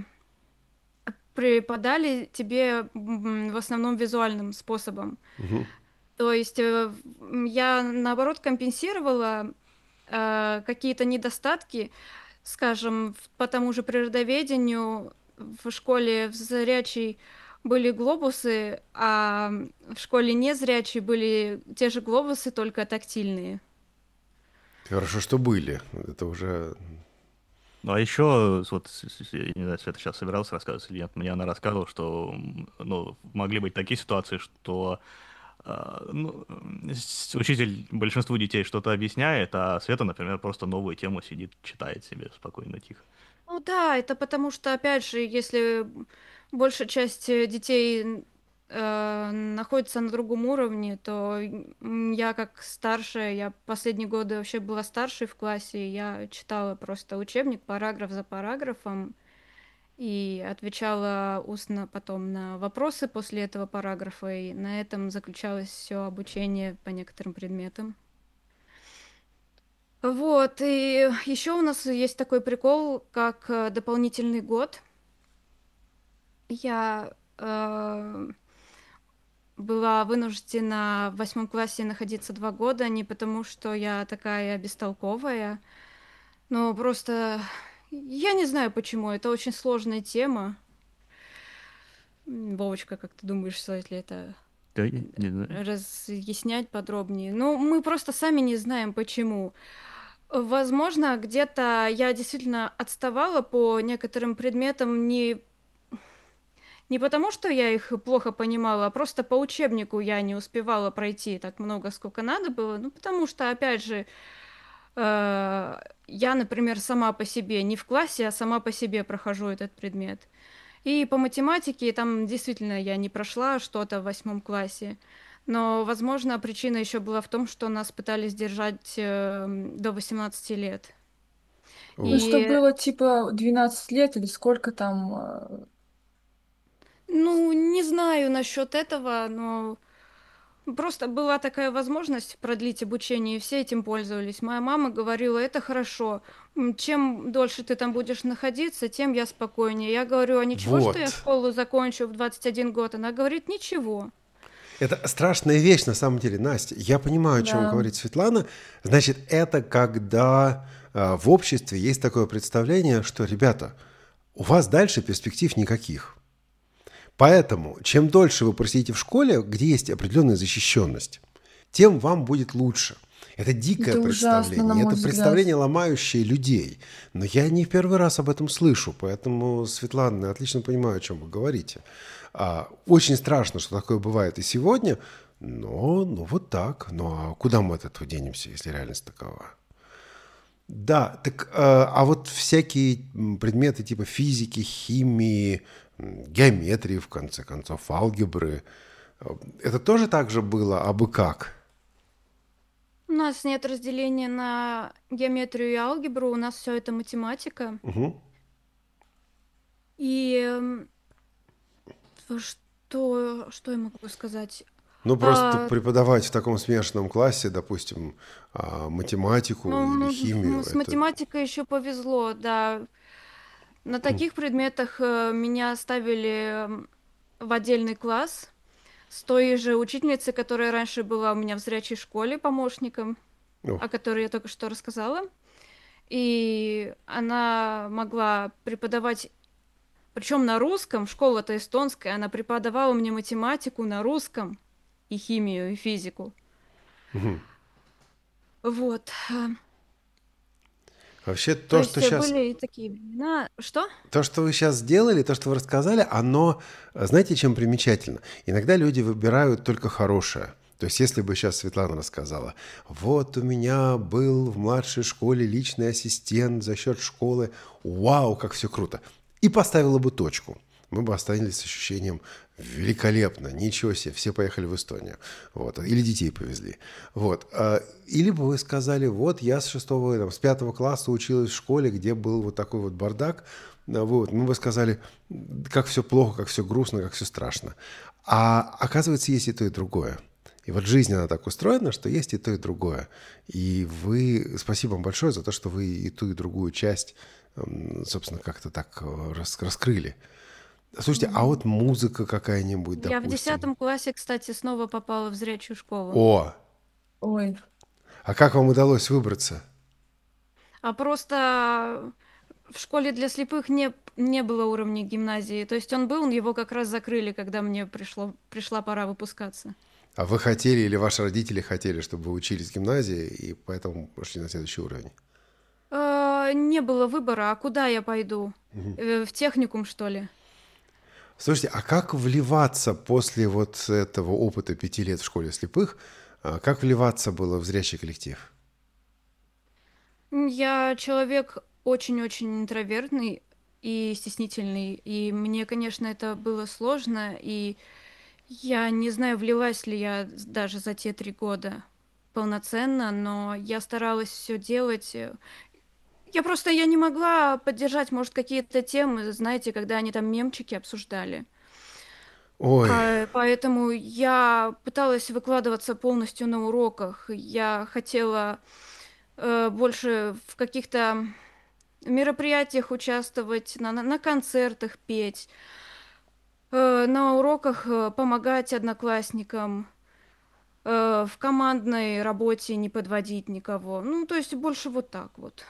преподали тебе м, в основном визуальным способом. Мгм. То есть э, м, я, наоборот, компенсировала э, какие-то недостатки, скажем, в- по тому же природоведению в школе в зрячей были глобусы, а в школе незрячей были те же глобусы, только тактильные. Хорошо, что были. Это уже... Ну, а еще, вот, с- с- я не знаю, Света сейчас собирался рассказывать или нет, мне она рассказывала, что, м, ну, могли быть такие ситуации, что а, ну, м, с- учитель большинству детей что-то объясняет, а Света, например, просто новую тему сидит, читает себе спокойно, тихо. Ну да, это потому что, опять же, если большая часть э, детей н- э, находится на другом уровне, то м, я как старшая, я последние годы вообще была старшей в классе, и я читала просто учебник параграф за параграфом и отвечала устно потом на вопросы после этого параграфа, и на этом заключалось все обучение по некоторым предметам. Вот, и еще у нас есть такой прикол, как э, дополнительный год. Я э, была вынуждена в восьмом классе находиться два года, не потому что я такая бестолковая, но просто я не знаю почему, это очень сложная тема. М, Вовочка, как ты думаешь, стоит ли это Да, я не знаю. разъяснять подробнее? Ну, мы просто сами не знаем почему. Возможно, где-то я действительно отставала по некоторым предметам не Не потому, что я их плохо понимала, а просто по учебнику я не успевала пройти так много, сколько надо было. Ну, потому что, опять же, э, я, например, сама по себе, не в классе, а сама по себе прохожу этот предмет. И по математике там действительно я не прошла что-то в восьмом классе. Но, возможно, причина еще была в том, что нас пытались держать э, до восемнадцати лет. Ну, О. что И, было типа двенадцать лет или сколько там... э, ну, не знаю насчет этого, но просто была такая возможность продлить обучение, и все этим пользовались. Моя мама говорила, это хорошо. М, Чем дольше ты там будешь находиться, тем я спокойнее. Я говорю, а ничего, что я Вот. школу закончу в двадцать один год? Она говорит, ничего. Это страшная вещь на самом деле, Настя. Я понимаю, о чем Да. говорит Светлана. Значит, это когда а, в обществе есть такое представление, что, ребята, у вас дальше перспектив никаких. Поэтому, чем дольше вы просидите в школе, где есть определенная защищенность, тем вам будет лучше. Это дикое Это ужасно, на представление, мой это взгляд. представление, ломающее людей. Но я не в первый раз об этом слышу, поэтому, Светлана, я отлично понимаю, о чем вы говорите. А, очень страшно, что такое бывает и сегодня, но ну, вот так. Ну а куда мы от этого денемся, если реальность такова? Да, так, э, а вот всякие м, предметы типа физики, химии, м, геометрии, в конце концов, алгебры, э, это тоже так же было, а бы как? У нас нет разделения на геометрию и алгебру, у нас все это математика. Мгм. И эм, что, что я могу сказать? Ну, просто А, преподавать в таком смешанном классе, допустим, а, математику ну, или м, химию, м, с это... математикой еще повезло, да. На таких предметах э, меня ставили м, в отдельный класс с той же учительницей, которая раньше была у меня в зрячей школе помощником, О, о которой я только что рассказала. И она могла преподавать, причем на русском, школа-то эстонская, она преподавала мне математику на русском и химию, и физику. мгм. Вот. э, Вообще, То то, что есть э, сейчас... были и такие времена. Что? То, что вы сейчас сделали, то, что вы рассказали, оно, э, знаете, чем примечательно? Иногда люди выбирают только хорошее. То есть, если бы сейчас Светлана рассказала, вот у меня был в младшей школе личный ассистент за счет школы, вау, как все круто, и поставила бы точку, мы бы остались с ощущением великолепно, ничего себе, все поехали в Эстонию, вот, или детей повезли, вот, а, или бы вы сказали, вот я с шестого, там, с пятого класса училась в школе, где был вот такой вот бардак, а, вот, мы бы сказали, как все плохо, как все грустно, как все страшно, а оказывается, есть и то, и другое. И вот жизнь, она так устроена, что есть и то, и другое. И вы, спасибо вам большое за то, что вы и ту, и другую часть, м, собственно, как-то так э, рас- раскрыли. Слушайте, а вот музыка какая-нибудь, Я в допустим? десятом классе, кстати, снова попала в зрячую школу. О, Ой, а как вам удалось выбраться? А просто в школе для слепых не, не было уровня гимназии. То есть он был, его как раз закрыли, когда мне пришло, пришла пора выпускаться. А вы хотели или ваши родители хотели, чтобы вы учились в гимназии, и поэтому пошли на следующий уровень? Э, Не было выбора, а куда я пойду? Э, В техникум, что ли? Слушайте, а как вливаться после вот этого опыта пяти лет в школе слепых, а, как вливаться было в зрячий коллектив? М, Я человек очень-очень интровертный и стеснительный, и мне, конечно, это было сложно, и я не знаю, влилась ли я с- даже за те три года полноценно, но я старалась все делать. э, Я просто я не могла поддержать, может, какие-то темы, знаете, когда они там мемчики обсуждали. Ой, По- Поэтому я пыталась выкладываться полностью на уроках. Я хотела э, больше в каких-то мероприятиях участвовать, на, на, на концертах петь, э, на уроках э, помогать одноклассникам, э, в командной работе не подводить никого. Ну, то есть больше вот так вот.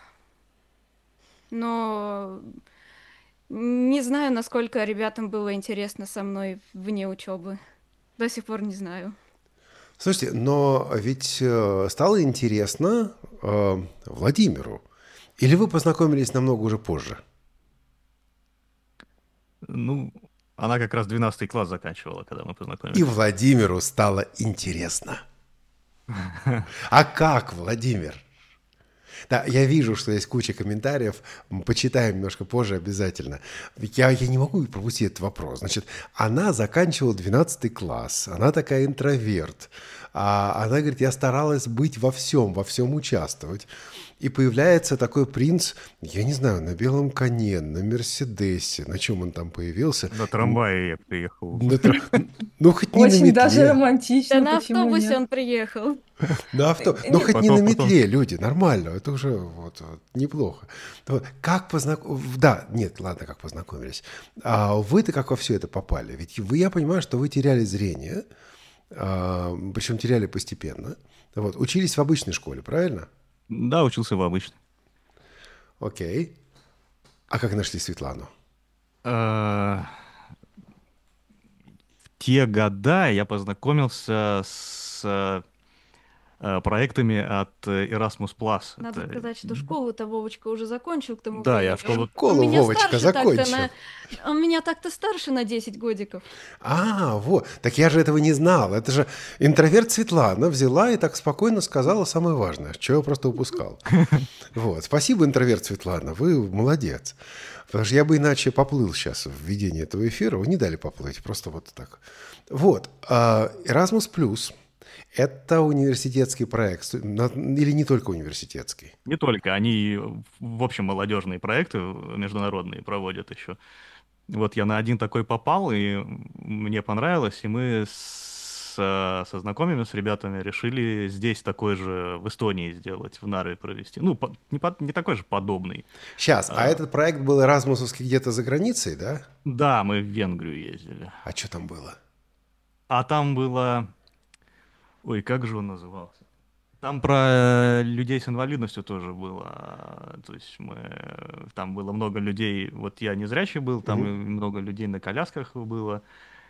Но не знаю, насколько ребятам было интересно со мной вне учебы. До сих пор не знаю. слушайте, но ведь э, стало интересно э, Владимиру. Или вы познакомились намного уже позже? Ну, она как раз двенадцатый класс заканчивала, когда мы И познакомились. Владимиру стало интересно. А как, Владимир? Да, я вижу, что есть куча комментариев. М, Почитаем немножко позже обязательно. Я, я не могу пропустить этот вопрос. Значит, она заканчивала двенадцатый класс. Она такая интроверт. А она говорит, я старалась быть во всем, во всем участвовать. И появляется такой принц, я не знаю, на белом коне, на Мерседесе. На чем он там появился? На трамвае я приехал. На тр- Ну, хоть не на очень даже метле. романтично, Да на почему автобусе нет? он приехал. На авто... Э, Ну, нет. хоть не на Потом- потом- метле, люди, нормально, это уже вот, вот, неплохо. Вот, как познакомились? Да, нет, ладно, как познакомились. А вы-то как во все это попали? Ведь вы, я понимаю, что вы теряли зрение, а, причем теряли постепенно. Вот, учились в обычной школе, правильно? Да, учился в обычной. Окей. А как нашли Светлану? Э, В те года я познакомился с э, э, проектами от э, Erasmus+. Надо Это- сказать, что школу-то Вовочка уже закончил к тому Да, я времени. школу- Школу Он меня Вовочка старше так-то закончил. на- Он меня так-то старше на десять годиков. А, вот. Так я же этого не знал. Это же интроверт Светлана взяла и так спокойно сказала самое важное, что я просто упускал. Вот. Спасибо, интроверт Светлана, вы молодец. Потому что я бы иначе поплыл сейчас в ведении этого эфира. Вы не дали поплыть, просто вот так. Вот. а, Erasmus+, это университетский проект. на- Или не только университетский? Не только, они, в общем, молодежные проекты международные проводят еще. Вот я на один такой попал, и мне понравилось, и мы с, э, со знакомыми, с ребятами решили здесь такой же в Эстонии сделать, в Нарве провести. Ну, по- не, по- не такой же подобный. Сейчас, а этот проект был эразмусовский где-то за границей, да? Да, мы в Венгрию ездили. А что там было? А там было... Ой, как же он назывался? Там про людей с инвалидностью тоже было. То есть мы... Там было много людей... Вот я незрячий был, там и много людей на колясках было.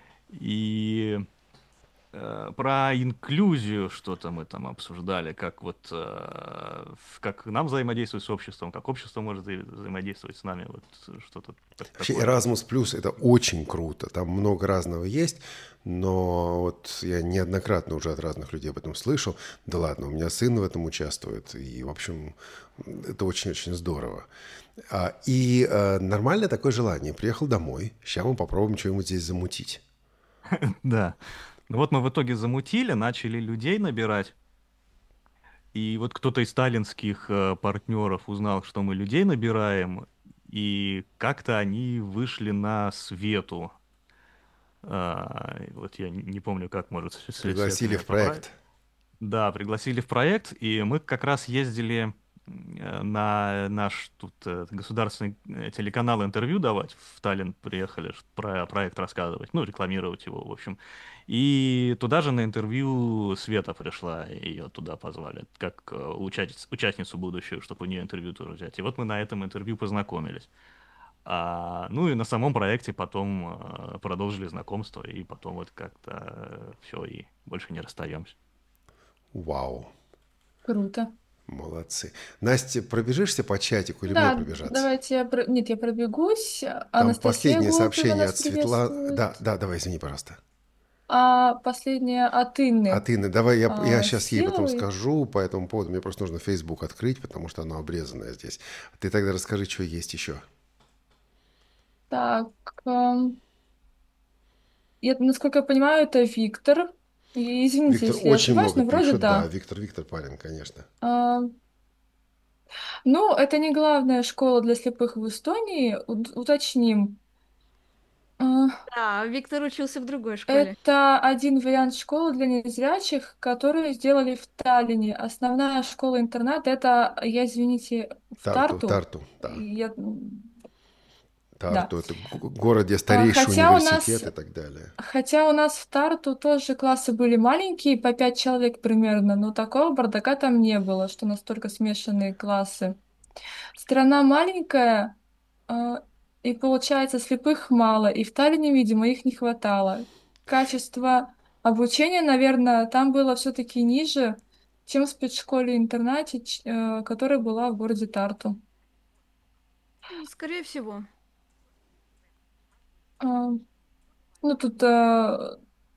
И э, про инклюзию что-то мы там обсуждали, как вот... э, в- как нам взаимодействовать с обществом, как общество может взаи- взаимодействовать с нами. Вот что-то так- Вообще такое. Erasmus Плюс это очень круто. Там много разного есть, но вот я неоднократно уже от разных людей об этом слышал. Да ладно, у меня сын в этом участвует, и, в общем, это очень-очень здорово. А, И э, нормальное такое желание. Приехал домой, сейчас мы попробуем что-нибудь здесь замутить. Да. Ну вот мы в итоге замутили, начали людей набирать. И вот кто-то из сталинских э, партнеров узнал, что мы людей набираем, и как-то они вышли на свету. А, вот я не не помню, как может с- с- Пригласили свет в меня поправить. проект. Да, пригласили в проект, и мы как раз ездили э, на наш тут э, государственный э, телеканал интервью давать. В Таллин приехали ш- про проект рассказывать, ну, рекламировать его, в общем. И туда же на интервью Света пришла, ее туда позвали, как э, участниц- участницу будущую, чтобы у нее интервью тоже взять. И вот мы на этом интервью познакомились. А, ну и на самом проекте потом э, продолжили знакомство, и потом вот как-то все, и больше не расстаемся. Вау, Круто. молодцы. Настя, пробежишься по чатику или мне Да, пробежаться? давайте я... про- Нет, я пробегусь. Там Анастасия последнее Глупина сообщение нас от Светланы. Да, приветствует. да, давай, извини, пожалуйста. А последняя от Инны. От Инны, давай я, я А, сейчас ей потом Силовой. скажу по этому поводу. Мне просто нужно Facebook открыть, потому что оно обрезанное здесь. Ты тогда расскажи, что есть еще. Так, эм, я, насколько я понимаю, это Виктор. И извините, Виктор если я очень ошибаюсь, много но вроде пишет, да, да. Виктор, Виктор Панин, конечно. А, ну, это не главная школа для слепых в Эстонии, ут- уточним. А, Да, Виктор учился в другой школе. это один вариант школы для незрячих, которые сделали в Таллине. Основная школа-интернат — это, я, извините, в Тарту, Тарту. Тарту, да. Я... Да. Тарту, это г- город, где А, старейший хотя у нас университет и так далее. Хотя у нас в Тарту тоже классы были маленькие, по пять человек примерно, но такого бардака там не было, что настолько смешанные классы. Страна маленькая, а, и получается слепых мало, и в Таллине, видимо, их не хватало. Качество обучения, наверное, там было все-таки ниже, чем в спецшколе-интернате, ч- э, которая была в городе Тарту. М, Скорее всего. А, Ну, тут э,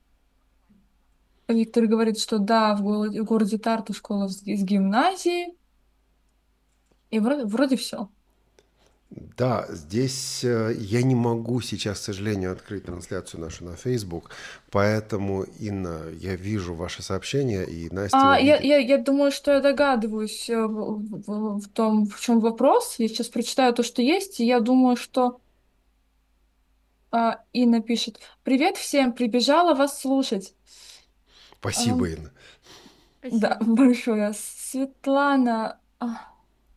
Виктор говорит, что да, в городе, в городе Тарту школа с, с гимназией, и вроде, вроде все. Да, здесь э, я не могу сейчас, к сожалению, открыть трансляцию нашу на Facebook, поэтому, Инна, я вижу ваше сообщение, и Настя его А я, видит. я, я думаю, что я догадываюсь э, в, в- в том, в чем вопрос. Я сейчас прочитаю то, что есть, и я думаю, что а, Инна пишет: «Привет всем, прибежала вас слушать». Спасибо, Ам, Инна. да, Спасибо. большое. Светлана, а,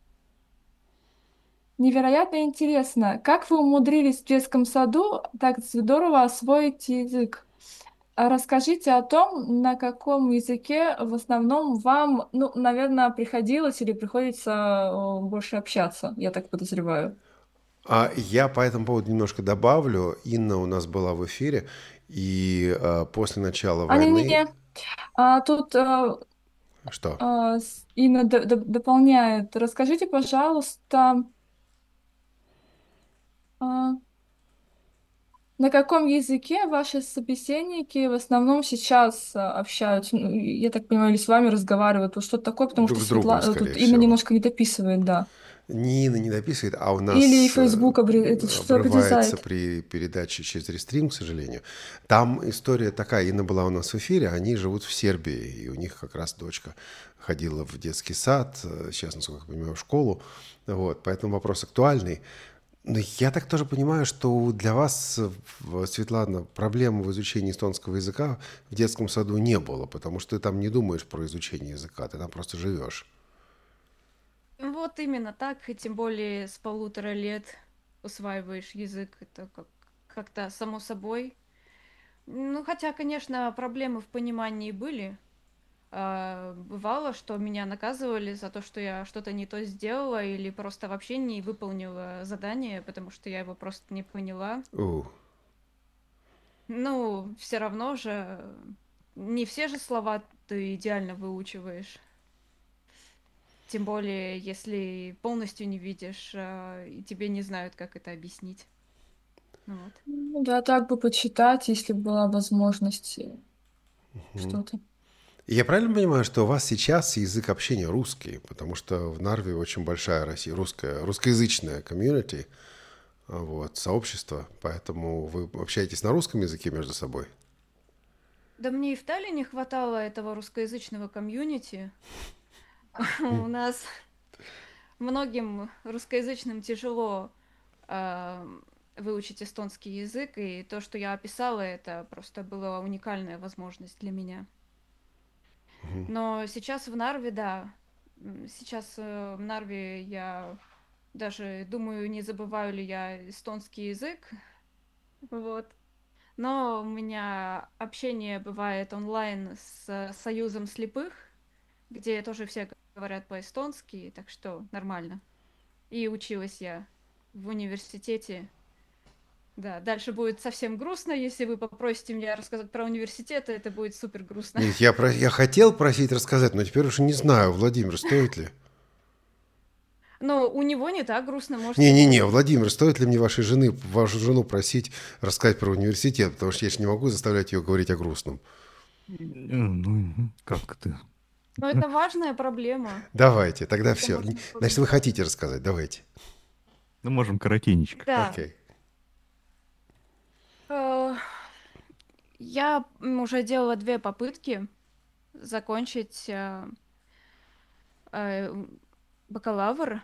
невероятно интересно, как вы умудрились в детском саду так здорово освоить язык? А расскажите о том, на каком языке в основном вам, ну, наверное, приходилось или приходится э, больше общаться, я так подозреваю. А я по этому поводу немножко добавлю. Инна у нас была в эфире, и э, после начала А, войны... не-не-не, а, тут э, Что? а, с- Инна д- д- дополняет. Расскажите, пожалуйста, а, на каком языке ваши собеседники в основном сейчас а, общаются? Ну, я так понимаю, или с вами разговаривают? Вот что-то такое, потому Друг что с другом, Светла... э, скорее тут Инна всего. немножко не дописывает, да. Не Инна не дописывает, а у Или нас э, Facebook обре- это что-то обрывается обрезает. при передаче через рестрим, к сожалению. Там история такая. Инна была у нас в эфире, они живут в Сербии, и у них как раз дочка ходила в детский сад, э, сейчас, насколько я понимаю, в школу. Вот, поэтому вопрос актуальный. Но я так тоже понимаю, что для вас, э, в- Светлана, проблем в изучении эстонского языка в детском саду не было, потому что ты там не думаешь про изучение языка, ты там просто живешь. Вот именно так, и тем более с полутора лет усваиваешь язык, это как, как-то само собой. Ну, хотя, конечно, проблемы в понимании были. А, бывало, что меня наказывали за то, что я что-то не то сделала или просто вообще не выполнила задание, потому что я его просто не поняла. У, Ну, все равно же не все же слова ты идеально выучиваешь. Тем более, если полностью не видишь, а, и тебе не знают, как это объяснить. Ну вот. Ну да, так бы почитать, если бы была возможность э, что-то. И я правильно понимаю, что у вас сейчас язык общения русский, потому что в Нарве очень большая Россия, русская, русскоязычная комьюнити, вот, сообщество, поэтому вы общаетесь на русском языке между собой? Да мне и в Таллине хватало этого русскоязычного комьюнити. У нас многим русскоязычным тяжело а, выучить эстонский язык, и то, что я описала, это просто была уникальная возможность для меня. Но сейчас в Нарве, да, м, сейчас э, в Нарве я даже думаю, не забываю ли я эстонский язык. Вот. Но у меня общение бывает онлайн с Союзом слепых, где тоже все говорят по-эстонски, так что нормально. И училась я в университете. Да, дальше будет совсем грустно, если вы попросите меня рассказать про университет, это будет супер грустно. Нет, я, про... я хотел просить рассказать, но теперь уже не знаю, Владимир, стоит ли? Но у него не так грустно, можете... Не-не-не, Владимир, стоит ли мне вашей жены, вашу жену просить рассказать про университет? Потому что я же не могу заставлять ее говорить о грустном. Э, Ну, как ты? Но это важная проблема. Давайте, тогда Это все. можно Значит, вы побежать. хотите рассказать, давайте. Ну, можем коротенечко. Да. Окей. Э, Я м, уже делала две попытки закончить э, э, бакалавр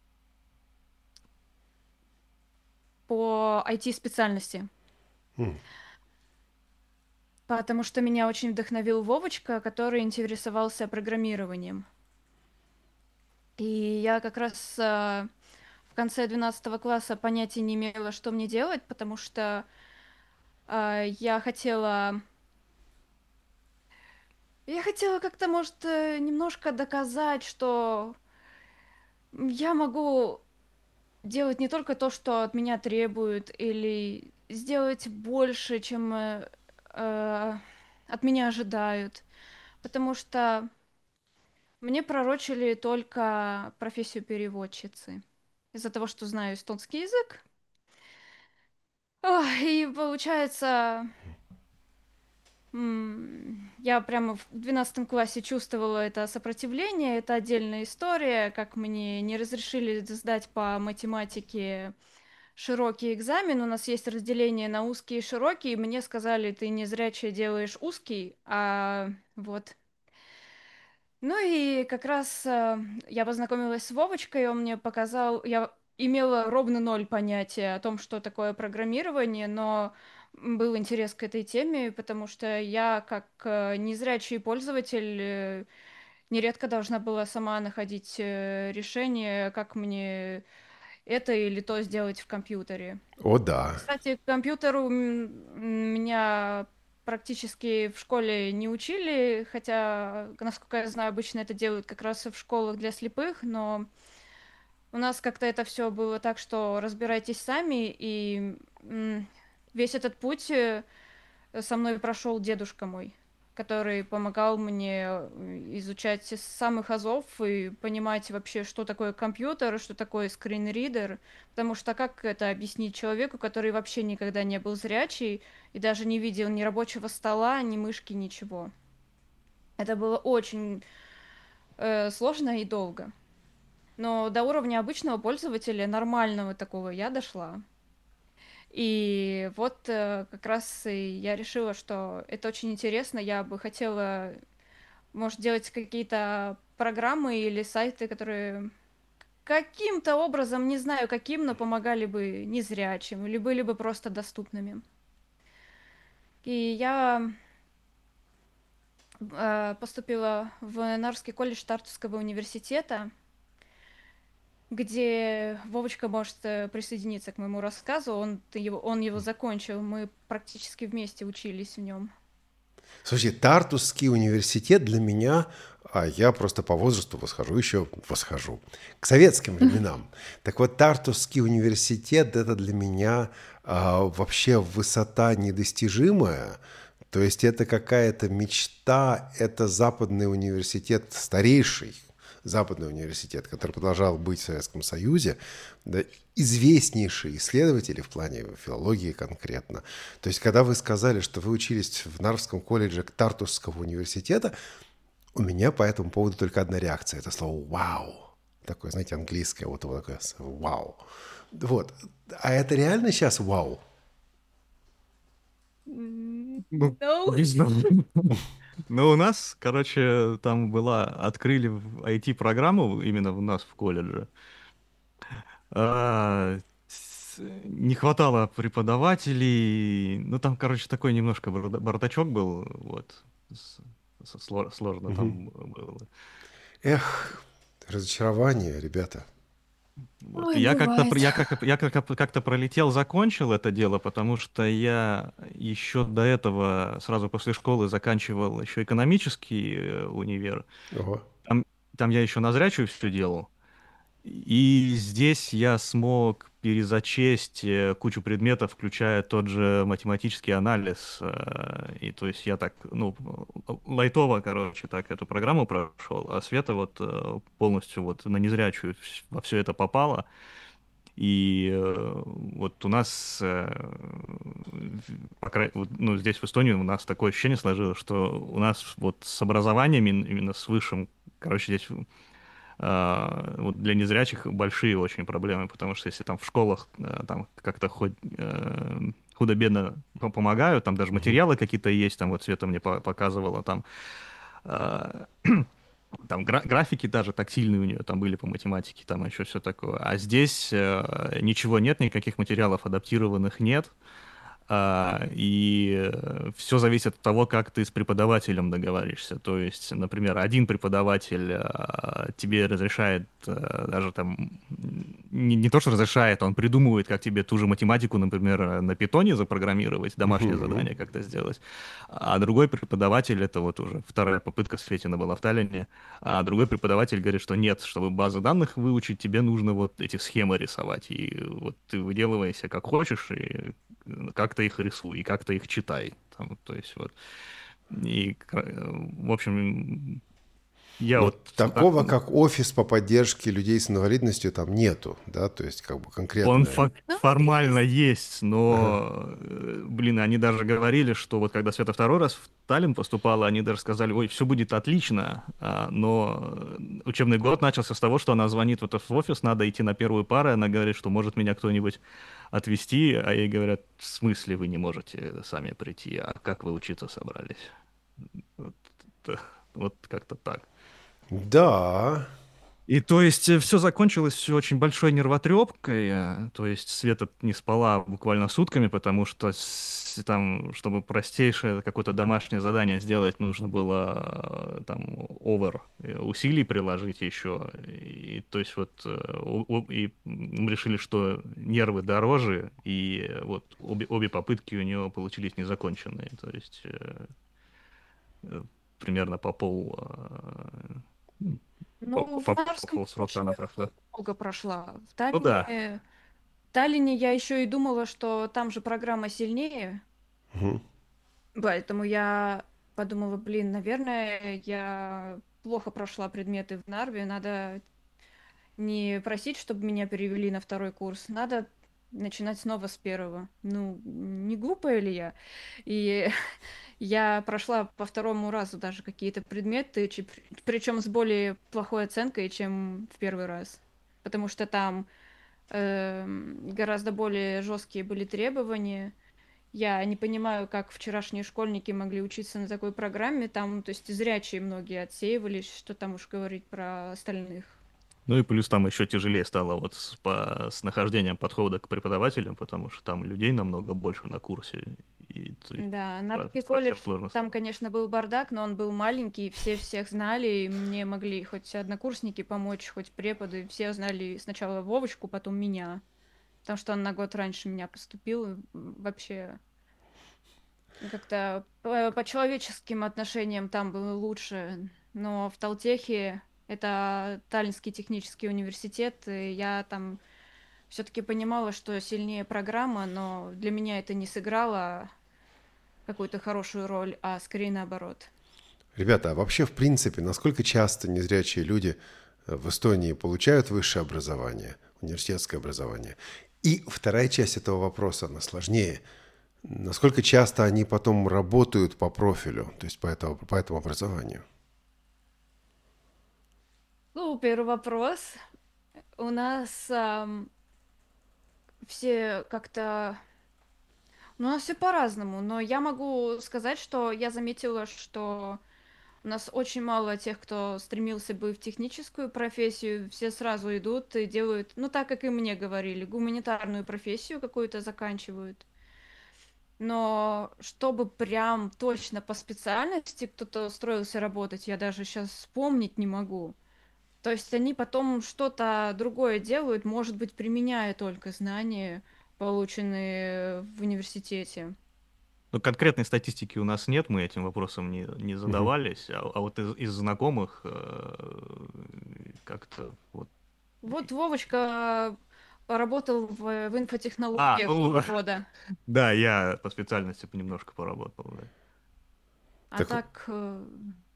по ай ти-специальности. М. Потому что меня очень вдохновил Вовочка, который интересовался программированием. И я как раз э, в конце двенадцатого класса понятия не имела, что мне делать, потому что э, я хотела... Я хотела как-то, может, э, немножко доказать, что я могу делать не только то, что от меня требуют, или сделать больше, чем э, э, от меня ожидают. Потому что мне пророчили только профессию переводчицы. Из-за того, что знаю эстонский язык. Ох, и получается, м, я прямо в двенадцатом классе чувствовала это сопротивление. Это отдельная история, как мне не разрешили сдать по математике широкий экзамен. У нас есть разделение на узкий и широкий. И мне сказали, ты не незрячая делаешь узкий, а вот. Ну и как раз э, я познакомилась с Вовочкой, он мне показал, я имела ровно ноль понятия о том, что такое программирование, но был интерес к этой теме, потому что я, как э, незрячий пользователь, э, нередко должна была сама находить э, решение, как мне это или то сделать в компьютере. О, да. Кстати, компьютеру м, меня практически в школе не учили, хотя, насколько я знаю, обычно это делают как раз в школах для слепых, но у нас как-то это все было так, что разбирайтесь сами, и м, весь этот путь э, со мной прошел дедушка мой, который помогал мне э, изучать с самых азов и понимать вообще, что такое компьютер, что такое скринридер, потому что как это объяснить человеку, который вообще никогда не был зрячий и даже не видел ни рабочего стола, ни мышки, ничего. Это было очень э, сложно и долго. Но до уровня обычного пользователя, нормального такого, я дошла. И вот э, как раз и я решила, что это очень интересно. Я бы хотела, может, делать какие-то программы или сайты, которые каким-то образом, не знаю каким, но помогали бы незрячим или были бы просто доступными. И я э, поступила в Нарвский колледж Тартусского университета, где Вовочка может э, присоединиться к моему рассказу. Он его, он его закончил, мы практически вместе учились в нем. Слушайте, Тартусский университет для меня, а я просто по возрасту восхожу еще, восхожу, к советским временам. Так вот, Тартусский университет – это для меня а, вообще высота недостижимая. То есть это какая-то мечта, это западный университет, старейший западный университет, который продолжал быть в Советском Союзе, да, известнейшие исследователи в плане филологии конкретно. То есть, когда вы сказали, что вы учились в Нарвском колледже Тартусского университета, у меня по этому поводу только одна реакция. Это слово «вау». Такое, знаете, английское, вот его такое «вау». Вот. А это реально сейчас «вау»? Ну, No. не знаю. Ну, у нас, короче, там была, открыли ай ти-программу именно у нас в колледже. А, с- не хватало преподавателей. Ну, там, короче, такой немножко барда- бардачок был. Вот. С- с- сло- Сложно Мгм. там было. Эх, Разочарование, ребята. Вот. Ой, Я как-то бывает. я как я как как-то пролетел, закончил это дело, потому что я еще до этого сразу после школы заканчивал еще экономический э, универ. Ого. Там, там я еще на зрячую все делал. И здесь я смог перезачесть э, кучу предметов, включая тот же математический анализ. э, И то есть я так, ну, лайтово, короче, так эту программу прошел, а Света вот э, полностью вот на незрячую вс- во все это попала. И э, вот у нас, э, в- по край- вот, ну, здесь в Эстонии у нас такое ощущение сложилось, что у нас вот с образованием, ин- именно с высшим, короче, здесь а, вот для незрячих большие очень проблемы, потому что если там в школах э, там как-то хоть э, худо-бедно по- помогают, там даже Мгм. материалы какие-то есть, там вот Света мне по- показывала, там, а, там гра- графики даже тактильные у нее там были по математике, там еще все такое. А здесь э, ничего нет, никаких материалов адаптированных нет. А, и все зависит от того, как ты с преподавателем договоришься. То есть, например, один преподаватель а, тебе разрешает а, даже там не, не то, что разрешает, он придумывает, как тебе ту же математику, например, на питоне запрограммировать, домашнее Мгм. задание как-то сделать. А другой преподаватель, это вот уже вторая попытка Светина была в Таллине, а другой преподаватель говорит, что нет, чтобы базы данных выучить, тебе нужно вот эти схемы рисовать. И вот ты выделывайся как хочешь, и как-то их рисуй, и как-то их читай. Там, то есть вот. И, э, в общем, я Но вот всегда... такого, как офис по поддержке людей с инвалидностью, там нету, да, то есть как бы Он конкретно. фа- Ну, формально есть, Ага. но, э, блин, они даже говорили, что вот когда Света второй раз в Таллин поступала, они даже сказали, ой, все будет отлично, а, но э, учебный год начался с того, что она звонит вот в офис, надо идти на первую пару, и она говорит, что может меня кто-нибудь отвезти, а ей говорят, в смысле вы не можете сами прийти, а как вы учиться собрались? Вот, это- вот как-то так. Да. И то есть все закончилось все очень большой нервотрепкой. э, То есть Света не спала буквально сутками, потому что с- там, чтобы простейшее какое-то домашнее задание сделать, нужно было э, там овер э, усилий приложить еще. И то есть вот э, о- о- и мы решили, что нервы дороже, и вот обе, обе попытки у нее получились незаконченные. То есть э, э, примерно по пол э, по, ну, в по, по Нарвском полсрока вообще она прошла. долго прошла. В Ну да. Таллине, в Таллине я еще и думала, что там же программа сильнее, Мгм. поэтому я подумала, блин, наверное, я плохо прошла предметы в Нарве, надо не просить, чтобы меня перевели на второй курс, надо начинать снова с первого. Ну, не глупая ли я? И я прошла по второму разу даже какие-то предметы, причем с более плохой оценкой, чем в первый раз. Потому что там эм, гораздо более жесткие были требования. Я не понимаю, как вчерашние школьники могли учиться на такой программе. Там, то есть, зрячие многие отсеивались, что там уж говорить про остальных. Ну и плюс там еще тяжелее стало вот с, по- с нахождением подхода к преподавателям, потому что там людей намного больше на курсе. И то есть Да, со- Нарвский совсем колледж, сложно там, стало. конечно, был бардак, но он был маленький, все всех знали, и мне могли хоть однокурсники помочь, хоть преподы. Все знали сначала Вовочку, потом меня, потому что он на год раньше меня поступил. и, м, Вообще, как-то по, по человеческим отношениям там было лучше, но в Талтехе, это Таллинский технический университет, и я там все-таки понимала, что сильнее программа, но для меня это не сыграло какую-то хорошую роль, а скорее наоборот. Ребята, а вообще, в принципе, насколько часто незрячие люди э, в Эстонии получают высшее образование, университетское образование? И вторая часть этого вопроса, она сложнее. Насколько часто они потом работают по профилю, то есть по этому, по этому образованию? Супер вопрос. У нас ам, все как-то... Ну, у нас все по-разному, но я могу сказать, что я заметила, что у нас очень мало тех, кто стремился бы в техническую профессию, все сразу идут и делают, ну, так, как и мне говорили, гуманитарную профессию какую-то заканчивают. Но чтобы прям точно по специальности кто-то устроился работать, я даже сейчас вспомнить не могу. То есть они потом что-то другое делают, может быть, применяя только знания, полученные в университете. Ну, конкретной статистики у нас нет, мы этим вопросом не, не Мгм. задавались, а, а вот из, из знакомых э, как-то вот... Вот Вовочка поработал в, в А, инфотехнологиях ну, года. да, я по специальности немножко поработал, да. А Так, так, э,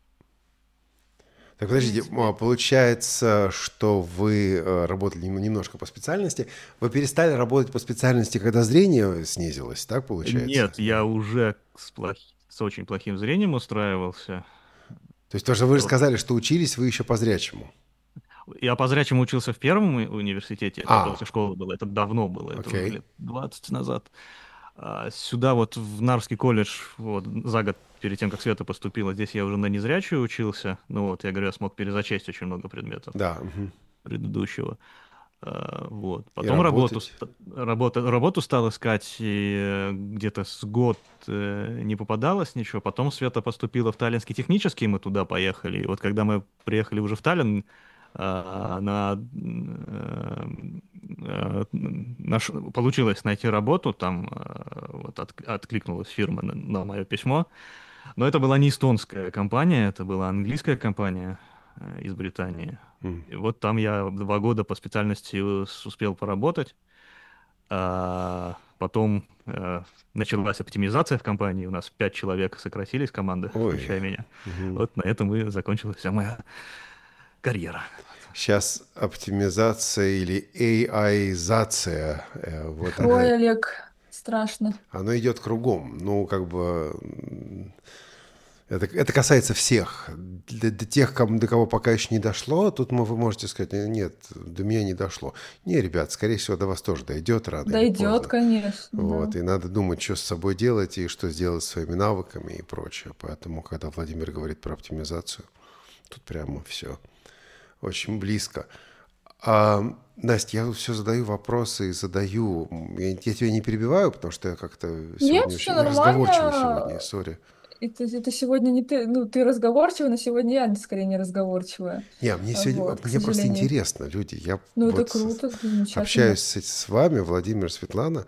так в подождите, принципе, а, получается, что вы э, работали нем- немножко по специальности. Вы перестали работать по специальности, когда зрение снизилось, так получается? Нет, я уже с, плох- с очень плохим зрением устраивался. То есть то, что вы же Вот. сказали, что учились вы еще по зрячему. Я по зрячему учился в первом уни- университете, это А, после школы было, это давно было, это уже окей. лет двадцать назад. А сюда вот в Нарвский колледж, вот за год перед тем, как Света поступила, здесь я уже на незрячую учился. Ну вот, я говорю, я смог перезачесть очень много предметов Да. Мгм. предыдущего. А, вот. И Потом работу, работать. ста- работа- работу стал искать, и э, где-то с год э, не попадалось ничего. Потом Света поступила в Таллинский технический, мы туда поехали. И вот когда мы приехали уже в Таллин, а, она э, э, наш- получилось найти работу, там э, вот от- откликнулась фирма на, мое письмо. Но это была не эстонская компания, это была английская компания э, из Британии. М. И вот там я два года по специальности с- успел поработать. А потом э, началась оптимизация в компании. У нас пять человек сократились команды, Ой. включая меня. Мгм. Вот на этом и закончилась вся моя карьера. Сейчас оптимизация или эй ай-зация, э, вот она, Ой, Олег, страшно. оно идет кругом. Ну, как бы м, это, это касается всех. Для, для тех, кому, до кого пока еще не дошло, тут мы, вы можете сказать, «Э, нет, до меня не дошло». Не, ребят, скорее всего, до вас тоже дойдет рано или Дойдет, поздно. конечно, Вот, да. и надо думать, что с собой делать и что сделать со своими навыками и прочее. Поэтому, когда Владимир говорит про оптимизацию, тут прямо все очень близко. А, Настя, я все задаю вопросы и задаю. Я, я тебя не перебиваю, потому что я как-то Нет, сегодня все очень разговорчивый нормально. сегодня, сори. Это, это сегодня не ты, ну, ты разговорчивая, но сегодня я скорее не разговорчивая. Не, мне А сегодня, Вот, к мне просто сожалению. интересно, люди. Я Ну, это вот с- круто, это замечательно. общаюсь с, с вами, Владимир, Светлана,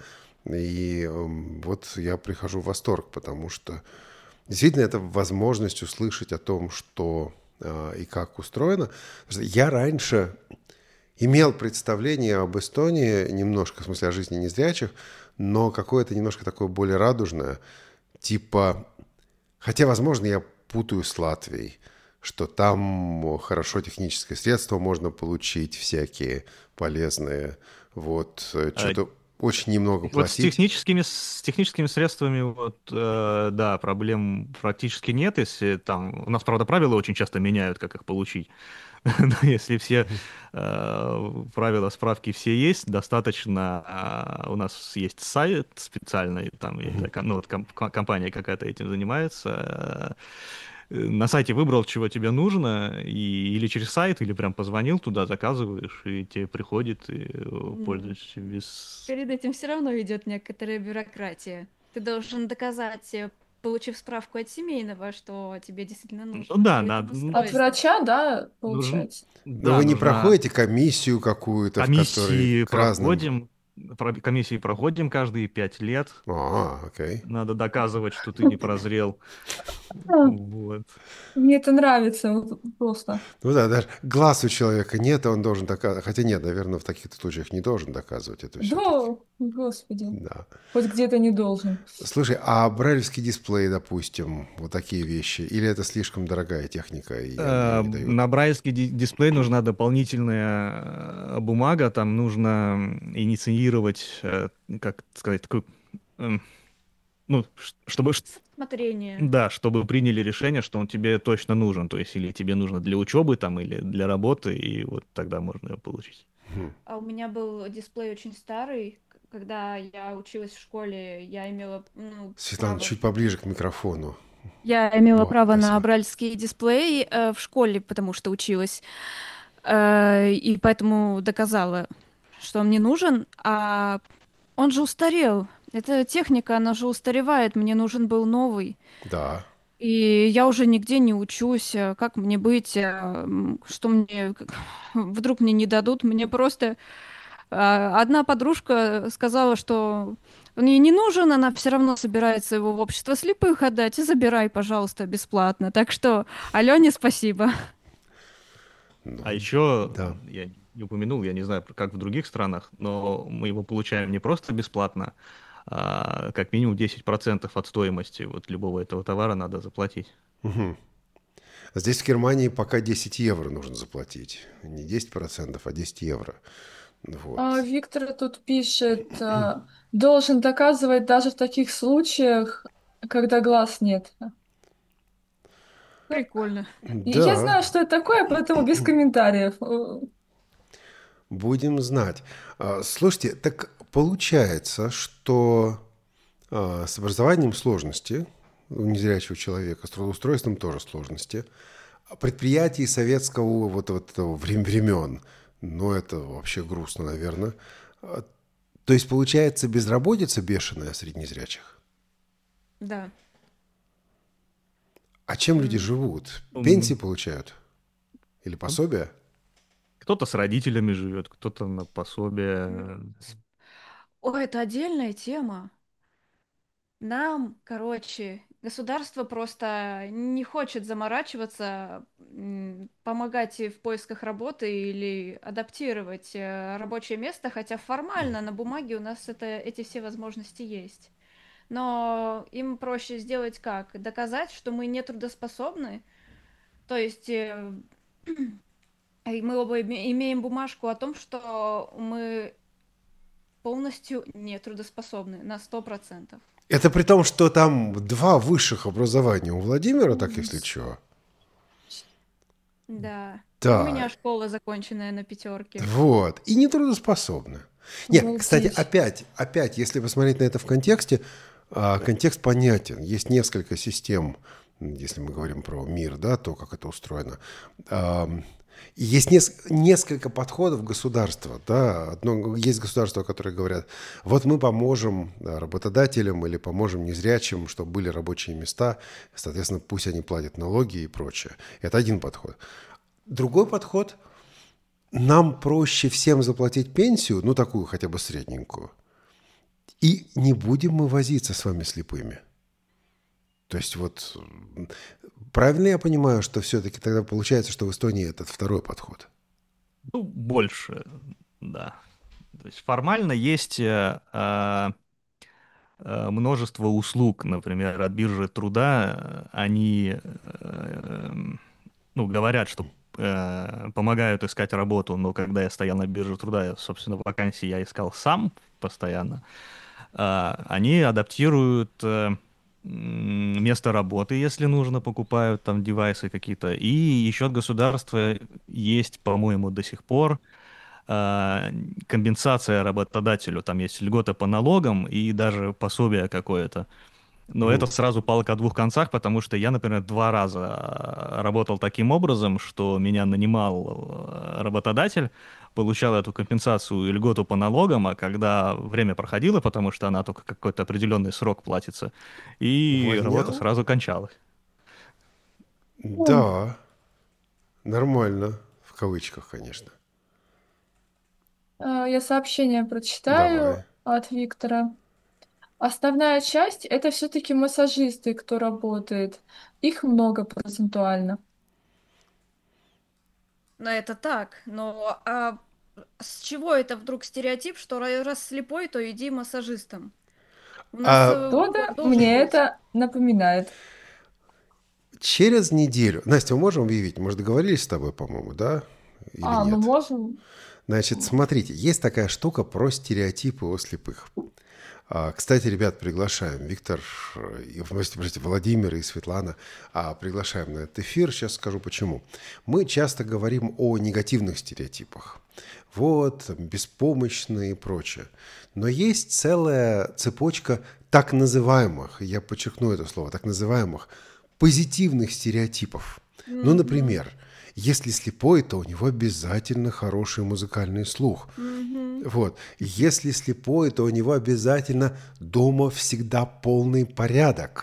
и эм, вот я прихожу в восторг, потому что действительно это возможность услышать о том, что э, и как устроено. Потому что я раньше имел представление об Эстонии немножко, в смысле о жизни незрячих, но какое-то немножко такое более радужное, типа, хотя, возможно, я путаю с Латвией, что там хорошо техническое средство можно получить, всякие полезные, вот, э, А, что-то очень немного Вот с платить. техническими, с техническими средствами, вот, э, да, проблем практически нет, если там... У нас, правда, правила очень часто меняют, как их получить. Но если все э, правила, справки все есть, достаточно... а, у нас есть сайт специальный, там, я не знаю, ком- ну, вот ком- ко- компания какая-то этим занимается. э, На сайте выбрал, чего тебе нужно, и или через сайт, или прям позвонил туда, заказываешь, и тебе приходит, и э, м, пользуешься без... перед этим все равно идет некоторая бюрократия. Ты должен доказать, э, получив справку от семейного, что тебе действительно Ну нужно да, какое-то надо, ну, От устройство. врача, да, нужен, получается? Но да, вы не нужна проходите комиссию какую-то, в которой комиссии к разным... проходим, про- комиссии проходим каждые пять лет. А, окей. Надо доказывать, что ты не прозрел. А, Вот. Мне это нравится, вот просто. Ну да, даже глаз у человека нет, и он должен доказывать. Хотя нет, наверное, в таких случаях не должен доказывать это все-таки. Да, господи, Да. хоть где-то не должен. Слушай, а брайлевский дисплей, допустим, вот такие вещи, или это слишком дорогая техника, и они Э, не дают? На брайлевский ди- дисплей нужна дополнительная э, бумага, там нужно м, инициировать, э, как сказать, такой, эм, ну, ш- чтобы, ш- Смотрение. да, чтобы приняли решение, что он тебе точно нужен, то есть или тебе нужно для учебы там, или для работы, и вот тогда можно его получить. Хм. А у меня был дисплей очень старый. к- Когда я училась в школе, я имела, ну, Светлана, право. чуть поближе к микрофону. Я имела О, право на спасибо. брайлевский дисплей э, в школе, потому что училась. Э, и поэтому доказала, что он мне нужен. А он же устарел. Эта техника, она же устаревает. Мне нужен был новый. Да. И я уже нигде не учусь, э, как мне быть, э, м, что мне, как- вдруг мне не дадут. Мне просто а, одна подружка сказала, что он ей не нужен, она все равно собирается его в общество слепых отдать, и забирай, пожалуйста, бесплатно. Так что Алене спасибо. Ну, А еще, да. я не упомянул, я не знаю, как в других странах, но мы его получаем не просто бесплатно, а как минимум десять процентов от стоимости вот любого этого товара надо заплатить. Мгм. А здесь в Германии пока десять евро нужно заплатить. Не десять процентов, а десять евро. Вот. А, Виктор тут пишет, а, должен доказывать даже в таких случаях, когда глаз нет. Прикольно. И я Да, знаю, что это такое, поэтому без комментариев. Э, будем знать. А, Слушайте, так получается, что а, с образованием сложности у незрячего человека, с трудоустройством тоже сложности. А предприятий советского вот, вот этого врем- времен, ну это вообще грустно, наверное. А, То есть получается безработица бешеная среди незрячих. Да. А чем люди М. живут? М. Пенсии получают? Или пособия? Кто-то с родителями живет, кто-то на пособие. О, это отдельная тема. Нам, короче, государство просто не хочет заморачиваться, м, помогать и в поисках работы или адаптировать э, рабочее место, хотя формально на бумаге у нас это, эти все возможности есть. Но им проще сделать как? Доказать, что мы не трудоспособны. То есть э, и мы оба име- имеем бумажку о том, что мы полностью не трудоспособны на сто процентов. Это при том, что там два высших образования у Владимира, так если Ужас. чего. Да. И у меня Да, школа законченная на пятерке. вот. И нетрудоспособны. Нет, кстати, Обалдеть. опять, опять, если посмотреть на это в контексте, а, контекст понятен. Есть несколько систем, м, если мы говорим про мир, да, то, как это устроено. Ам, и есть нес- несколько подходов государства. Да. Одно, есть государства, которые говорят, вот мы поможем да, работодателям или поможем незрячим, чтобы были рабочие места, соответственно, пусть они платят налоги и прочее. Это один подход. Другой подход – нам проще всем заплатить пенсию, ну такую хотя бы средненькую, и не будем мы возиться с вами слепыми. То есть вот м, правильно я понимаю, что все-таки тогда получается, что в Эстонии этот второй подход? Ну, больше, да. То есть формально есть э, а, э, множество услуг, например, от биржи труда. э, Они э, ну, говорят, что э, помогают искать работу, но когда я стоял на бирже труда, я, собственно, вакансии я искал сам постоянно. А, Они адаптируют э, м, место работы, если нужно, покупают там девайсы какие-то. И еще от государства есть, по-моему, до сих пор а, компенсация работодателю. Там есть льгота по налогам и даже пособие какое-то. Но это Мгм. сразу палка о двух концах, потому что я, например, два раза а, работал таким образом, что меня нанимал а, работодатель, получал эту компенсацию и льготу по налогам, а когда время проходило, потому что она только какой-то определенный срок платится, и работа Увольнял? сразу кончалась. Ой. Да, нормально, в кавычках, конечно. А, Я сообщение Давай. прочитаю от Виктора. Основная часть — это все-таки массажисты, кто работает. Их много процентуально. Но это так. Но а с чего это вдруг стереотип, что ра- раз слепой, то иди массажистом? У нас А э, выбор Кто-то должен мне быть. это напоминает. через неделю... Настя, мы можем объявить? Мы же договорились с тобой, по-моему, да? Или А, ну нет? можем. Значит, смотрите, есть такая штука про стереотипы о слепых. А, Кстати, ребят, приглашаем. Виктор, э, и, простите, Владимир и Светлана а, приглашаем на этот эфир. Сейчас скажу почему. Мы часто говорим о негативных стереотипах. Вот, там, беспомощные и прочее. Но есть целая цепочка так называемых, я подчеркну это слово, так называемых позитивных стереотипов. Ну, Мгм. например, если слепой, то у него обязательно хороший музыкальный слух. Мгм. Вот. Если слепой, то у него обязательно дома всегда полный порядок.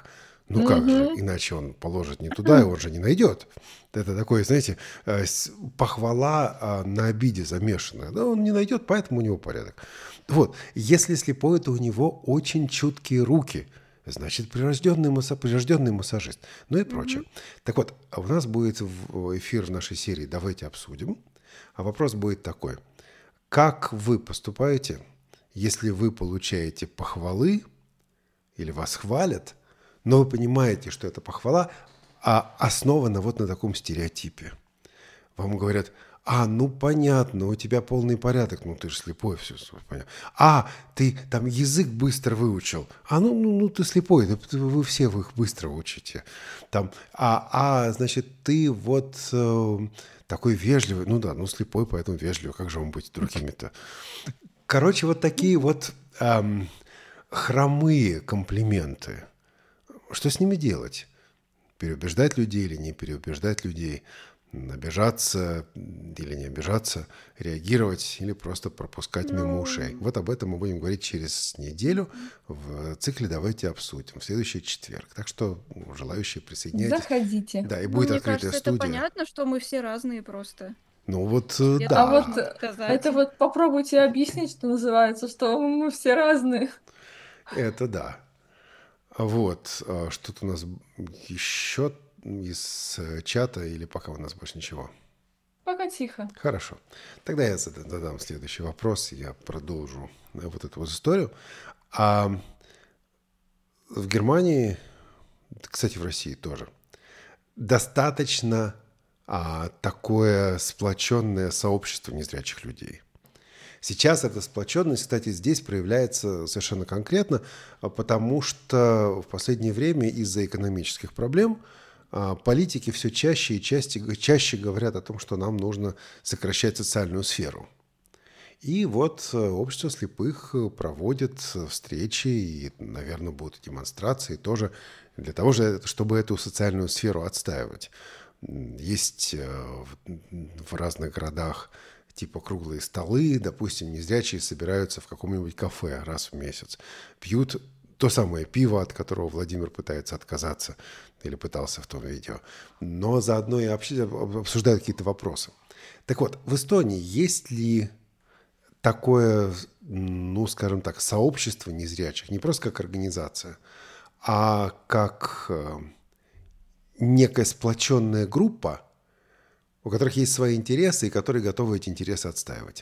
Ну как Мгм. же, иначе он положит не туда, и он же не найдет. Это такое, знаете, э, с- похвала а, на обиде замешанная. Да, он не найдет, поэтому у него порядок. Вот, если слепой, то у него очень чуткие руки. Значит, прирожденный, масса, прирожденный массажист. Ну и прочее. Так вот, а у нас будет в- эфир в нашей серии «Давайте обсудим». А вопрос будет такой. Как вы поступаете, если вы получаете похвалы или вас хвалят, но вы понимаете, что это похвала, а основана вот на таком стереотипе? Вам говорят: а, ну понятно, у тебя полный порядок, ну ты же слепой, все понятно. А, ты там язык быстро выучил. А, ну, ну, ну ты слепой, да ты- вы все вы их быстро учите. Там, а, а, значит, ты вот э, такой вежливый. Ну да, ну слепой, поэтому вежливый. Как же он быть другими-то? Короче, вот такие вот эм, хромые комплименты. Что с ними делать? Переубеждать людей или не переубеждать людей? Обижаться или не обижаться? Реагировать или просто пропускать мимо Ну, ушей? Вот об этом мы будем говорить через неделю в цикле «Давайте обсудим» в следующий четверг. Так что ну, желающие присоединяйтесь. заходите. Да, и Ну, будет мне открытая кажется, это студия. понятно, что мы все разные просто. Ну вот, э, И это А да. вот важно э, сказать. это вот попробуйте объяснить, что называется, что мы все разные. Это да. А Вот, а, что-то у нас еще из э, чата или пока у нас больше ничего? Пока тихо. Хорошо. Тогда я зада- задам следующий вопрос, и я продолжу э, вот эту вот историю. А в Германии, кстати, в России тоже, достаточно а, такое сплоченное сообщество незрячих людей. Сейчас эта сплоченность, кстати, здесь проявляется совершенно конкретно, а, потому что в последнее время из-за экономических проблем а, политики все чаще и чаще, чаще говорят о том, что нам нужно сокращать социальную сферу. И вот э, общество слепых э, проводит э, встречи и, наверное, будут и демонстрации тоже для того, же, чтобы эту социальную сферу отстаивать. М, Есть э, в в разных городах типа круглые столы, допустим, незрячие собираются в каком-нибудь кафе раз в месяц, пьют то самое пиво, от которого Владимир пытается отказаться или пытался в том видео, но заодно и общ- обсуждают какие-то вопросы. Так вот, в Эстонии есть ли такое, ну, скажем так, сообщество незрячих, не просто как организация, а как э, некая сплоченная группа, у которых есть свои интересы и которые готовы эти интересы отстаивать?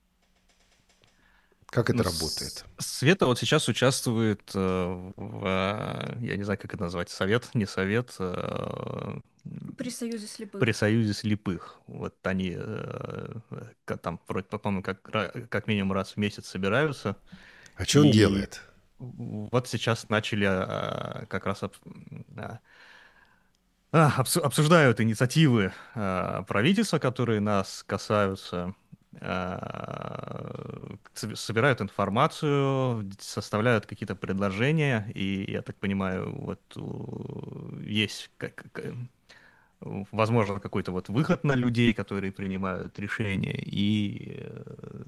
Как это Ну, с- работает? Света вот сейчас участвует э, в, э, я не знаю, как это назвать, совет, не совет, э, При Союзе слепых. при Союзе слепых. Вот они э, ка- там, вроде, по-моему, как, ра- как минимум раз в месяц собираются. А что он И делает? вот сейчас начали а, как раз об- а, а, обсу- обсуждают инициативы а, правительства, которые нас касаются, а, соб- собирают информацию, составляют какие-то предложения, и я так понимаю, вот у- есть как, как- возможно какой-то вот выход на людей, которые принимают решения, и э,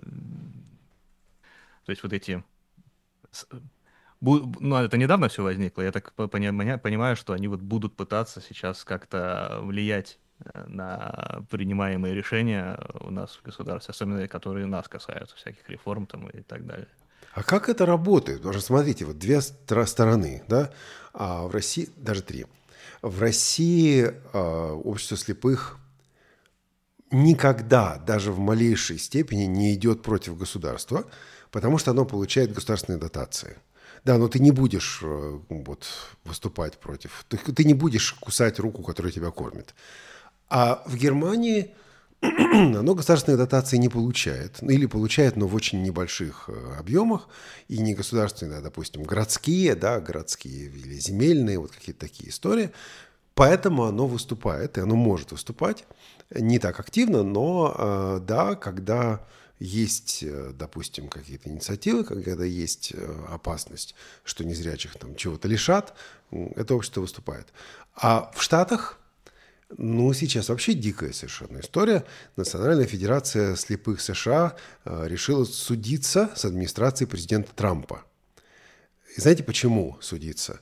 то есть вот эти с- бу- ну, это недавно все возникло. Я так по- поня- понимаю, что они вот будут пытаться сейчас как-то влиять э, на принимаемые решения у нас в государстве, особенно которые нас касаются, всяких реформ там и так далее. А как это работает? Потому что, смотрите, вот две стра- стороны, да, а в России, даже три. В России а, общество слепых никогда, даже в малейшей степени, не идет против государства, потому что оно получает государственные дотации. Да, но ты не будешь э, вот, выступать против, ты, ты не будешь кусать руку, которая тебя кормит. А в Германии оно государственные дотации не получает. Ну, или получает, но в очень небольших э, объемах. И не государственные, допустим, городские, да, городские или земельные, вот какие-то такие истории. Поэтому оно выступает, и оно может выступать не так активно, но э, да, когда есть, э, допустим, какие-то инициативы, когда есть э, опасность, что незрячих там чего-то лишат, м, это общество выступает. А в Штатах, ну, сейчас вообще дикая совершенно история. Национальная федерация слепых США э, решила судиться с администрацией президента Трампа. И знаете, почему судиться?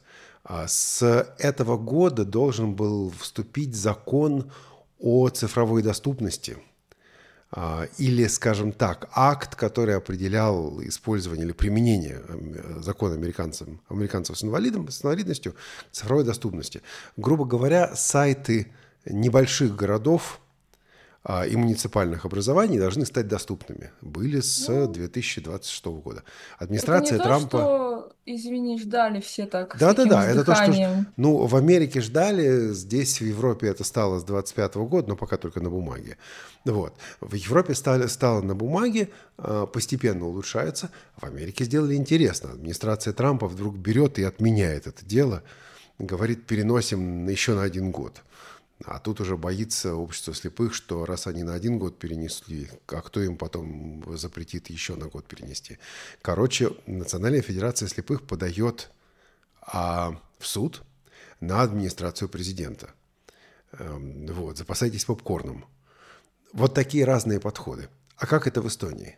А с этого года должен был вступить закон о цифровой доступности. А, Или, скажем так, акт, который определял использование или применение м, закона американцам, американцев с, инвалидом, с инвалидностью цифровой доступности. Грубо говоря, сайты небольших городов а, и муниципальных образований должны стать доступными. Были с Ну, две тысячи двадцать шестого года. это не Администрация то, Трампа... что, извини, ждали все так, с таким Да-да-да, это то, что... издыханием. Ну, в Америке ждали, здесь, в Европе это стало с двадцать пятого года, но пока только на бумаге. Вот. В Европе стали, стало на бумаге, а, постепенно улучшается. В Америке сделали интересно. Администрация Трампа вдруг берет и отменяет это дело. Говорит, переносим еще на один год. А тут уже боится общество слепых, что раз они на один год перенесли, а кто им потом запретит еще на год перенести. Короче, Национальная федерация слепых подает а, в суд на администрацию президента. Эм, вот, запасайтесь попкорном. Вот такие разные подходы. А как это в Эстонии?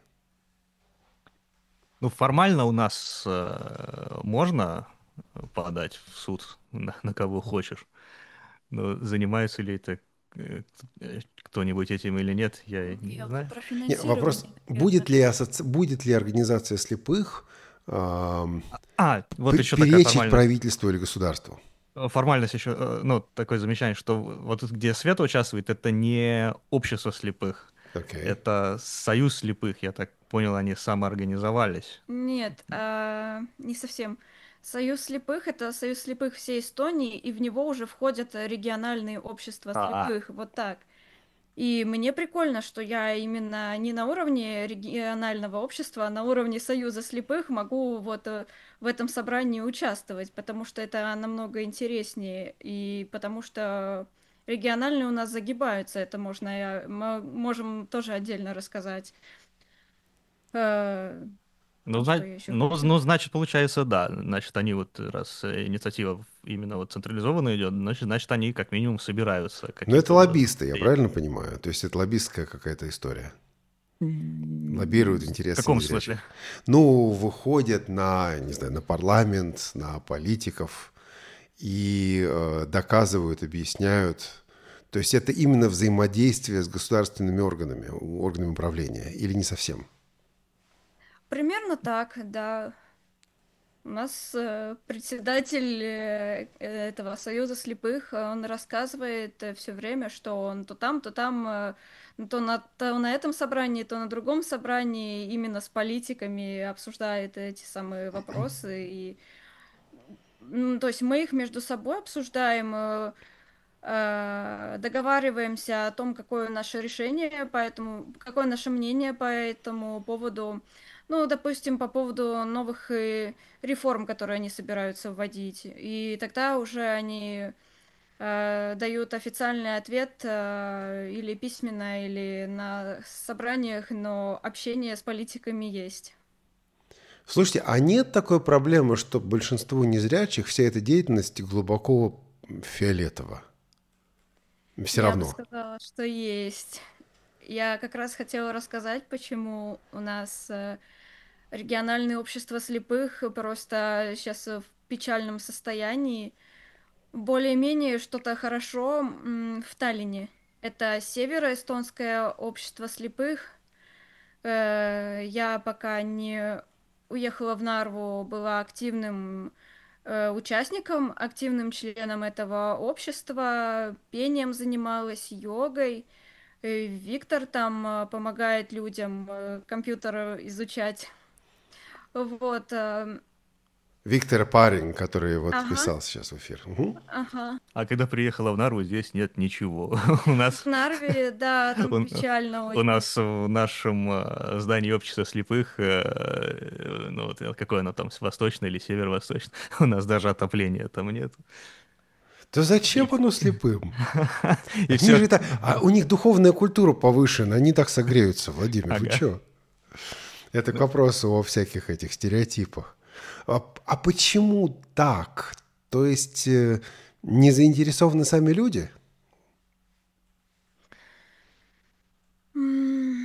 Ну, формально у нас э, можно подать в суд на, на кого хочешь. Но занимается ли это э, кто-нибудь этим или нет, я не Я знаю. про Не, вопрос, финансирование. будет ли, асоци... будет ли организация слепых эм, А, вот пе- еще такая перечить формальность. правительству или государству? Формальность еще, э, ну, такое замечание, что вот тут, где Света участвует, это не общество слепых, Окей. это союз слепых, я так понял, они самоорганизовались. Нет, а, не совсем. Союз слепых — это союз слепых всей Эстонии, и в него уже входят э, региональные общества А, слепых, вот так. И мне прикольно, что я именно не на уровне регионального общества, а на уровне союза слепых могу вот э, в этом собрании участвовать, потому что это намного интереснее, и потому что региональные у нас загибаются, это можно, я- мы можем тоже отдельно рассказать. Э, Ну, Что зна- я еще ну, хочу? ну, значит, получается, да. Значит, они вот, раз э, инициатива именно вот централизованная идет, значит, значит, они как минимум собираются Но это каким-то образом. лоббисты, я правильно понимаю? То есть это лоббистская какая-то история. Лоббируют В интересы каком незрячих. смысле? Ну, выходят на, не знаю, на парламент, на политиков и э, доказывают, объясняют. То есть это именно взаимодействие с государственными органами, органами управления, или не совсем? Примерно так, да. У нас э, председатель э, этого союза слепых, э, он рассказывает все время, что он то там, то там, э, ну, то на, то на этом собрании, то на другом собрании именно с политиками обсуждает эти самые вопросы. И, м, то есть мы их между собой обсуждаем, э, э, договариваемся о том, какое наше решение, поэтому, какое наше мнение по этому поводу. Ну, допустим, по поводу новых э, реформ, которые они собираются вводить. И тогда уже они э, дают официальный ответ э, или письменно, или на собраниях, но общение с политиками есть. Слушайте, а нет такой проблемы, что большинству незрячих вся эта деятельность глубоко фиолетова? Все Я бы равно. сказала, что есть. Я как раз хотела рассказать, почему у нас э, региональное общество слепых просто сейчас в печальном состоянии. Более-менее что-то хорошо м, в Таллине. Это североэстонское общество слепых. Э, Я пока не уехала в Нарву, была активным э, участником, активным членом этого общества, пением занималась, йогой. Э, Виктор там э, помогает людям э, компьютер изучать. Вот. э, Виктор Парень, который вот Ага, писал сейчас в эфир. Мгм. ага. А когда приехала в Нарву, здесь нет ничего. У В нас, Нарве, да, там у, печально у очень. нас в нашем э, здании общества слепых, э, ну вот э, какое оно там, восточное или северо-восточное, у нас даже отопления там нет. Да зачем И, оно слепым? и Они все. же это... А у них духовная культура повышена, они так согреются, Владимир, вы Ага. что? Это к вопросу о всяких этих стереотипах. А, а почему так? То есть э, не заинтересованы сами люди? М,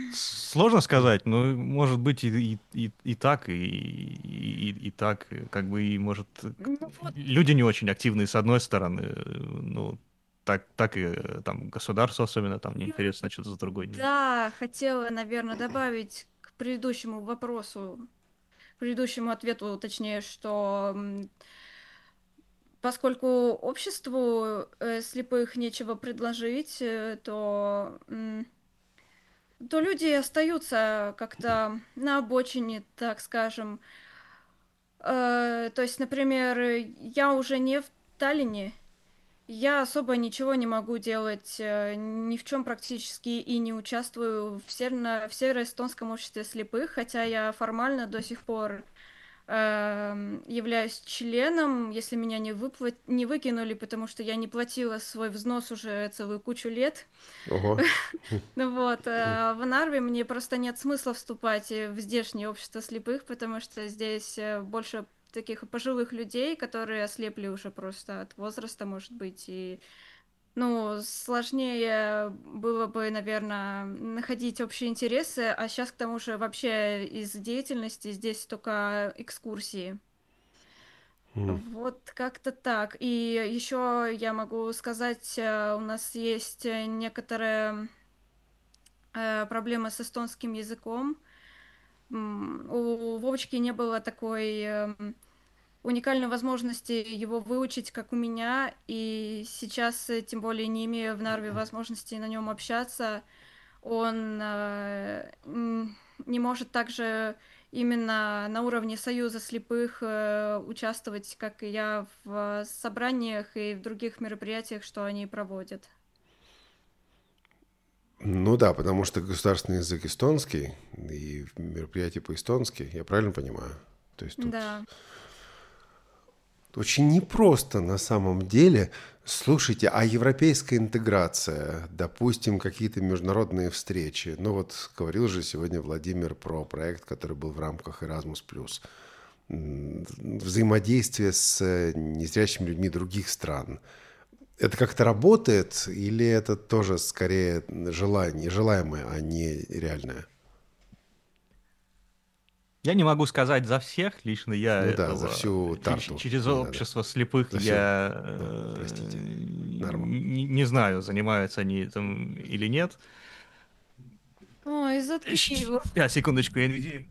Сложно сказать, но может быть и, и, и, и так, и, и, и так, как бы, и может... Ну вот, Люди не очень активные, с одной стороны, э, ну, так, так и э, там государство особенно там не интересно, что-то с другой. не- да, хотела, наверное, добавить к предыдущему вопросу, к предыдущему ответу, точнее, что м, поскольку обществу э, слепых нечего предложить, э, то, м, то люди остаются как-то на обочине, так скажем. Э, то есть, например, я уже не в Таллине, я особо ничего не могу делать, э, ни в чем практически и не участвую в, северно- в Североэстонском обществе слепых, хотя я формально до сих пор эм, являюсь членом, если меня не, выпла- не выкинули, потому что я не платила свой взнос уже целую кучу лет. Ого. Ну вот, э, в Нарве мне просто нет смысла вступать э, в здешнее общество слепых, потому что здесь э, больше таких пожилых людей, которые ослепли уже просто от возраста, может быть, и ну, сложнее было бы, наверное, находить общие интересы, а сейчас к тому же вообще из деятельности здесь только экскурсии. М. Вот как-то так. И еще я могу сказать, э, у нас есть э, некоторые э, проблемы с эстонским языком. М, У Вовочки не было такой эм, уникальной возможности его выучить, как у меня, и сейчас, э, тем более не имея в Нарве возможности на нем общаться, он э, м, не может также именно на уровне Союза слепых э, участвовать, как и я, в собраниях и в других мероприятиях, что они проводят. Ну да, потому что государственный язык эстонский и мероприятия по-эстонски, я правильно понимаю? То есть тут Да. очень непросто на самом деле. Слушайте, а европейская интеграция, допустим, какие-то международные встречи. Ну вот говорил же сегодня Владимир про проект, который был в рамках Erasmus+. М, Взаимодействие с э, незрячими людьми других стран. Это как-то работает или это тоже скорее желание, желаемое, а не реальное? Я не могу сказать за всех, лично я Ну да, за этого всю ч- ч- Тарту через не надо. общество слепых За всю, я да, э, простите, не, Нарву. не знаю, занимаются они этим или нет. Ой, заткни его. Пять секундочку, я NVIDIA.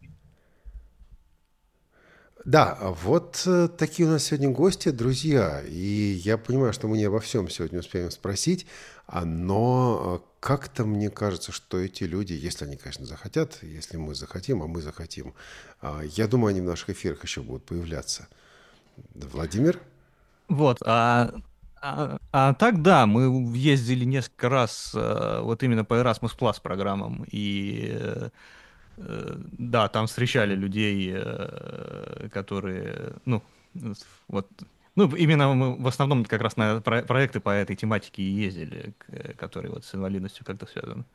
Да, а вот э, такие у нас сегодня гости, друзья. И я понимаю, что мы не обо всем сегодня успеем спросить, а, но э, как-то мне кажется, что эти люди, если они, конечно, захотят, если мы захотим, а мы захотим, а, я думаю, они в наших эфирах еще будут появляться. Да, Владимир? Вот, а, а, а так да, мы ездили несколько раз э, вот именно по Erasmus Plus программам, и э, э, да, там встречали людей, э, которые, ну, вот, ну, именно мы в основном как раз на про- проекты по этой тематике и ездили, к- которые вот с инвалидностью как-то связаны.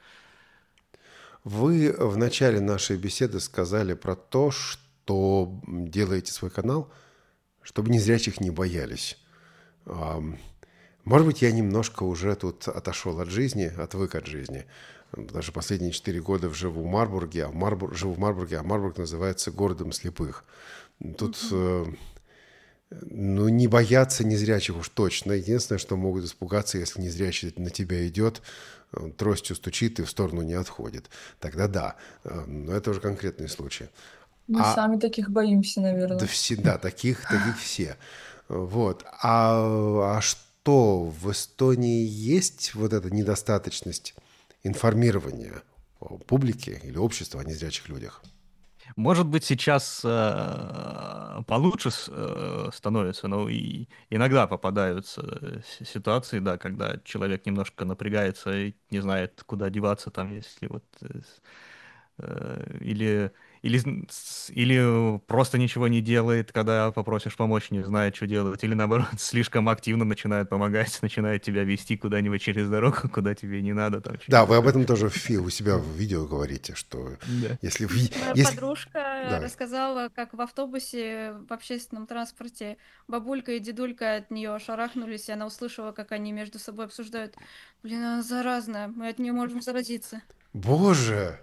Вы в начале нашей беседы сказали про то, что делаете свой канал, чтобы незрячих не боялись. Ам, Может быть, я немножко уже тут отошел от жизни, отвык от жизни. Даже последние четыре года живу в Марбурге, а в Марбур... живу в Марбурге, а Марбург называется городом слепых. Тут, э, ну, не бояться незрячих уж точно. Единственное, что могут испугаться, если незрячий на тебя идет, э, тростью стучит и в сторону не отходит. Тогда да. Э, Но это уже конкретный случай. Мы А сами таких боимся, да, наверное. всегда таких, таких все. Вот. А, а что в Эстонии есть вот эта недостаточность информирования публики или общества о незрячих людях? Может быть, сейчас э, получше с- э, становится, но и иногда попадаются э, с- ситуации, да, когда человек немножко напрягается и не знает, куда деваться, там, если вот э, с- э, или или с- или просто ничего не делает, когда попросишь помочь, не знает, что делать, или наоборот слишком активно начинает помогать, начинает тебя вести куда-нибудь через дорогу, куда тебе не надо, там Да, что-нибудь вы об такое. этом тоже в фи- у себя в видео говорите, что Да. если... вы- Моя если... подружка Да. рассказала, как в автобусе, в общественном транспорте бабулька и дедулька от нее шарахнулись, и она услышала, как они между собой обсуждают. Блин, она заразная, мы от нее можем заразиться. Боже!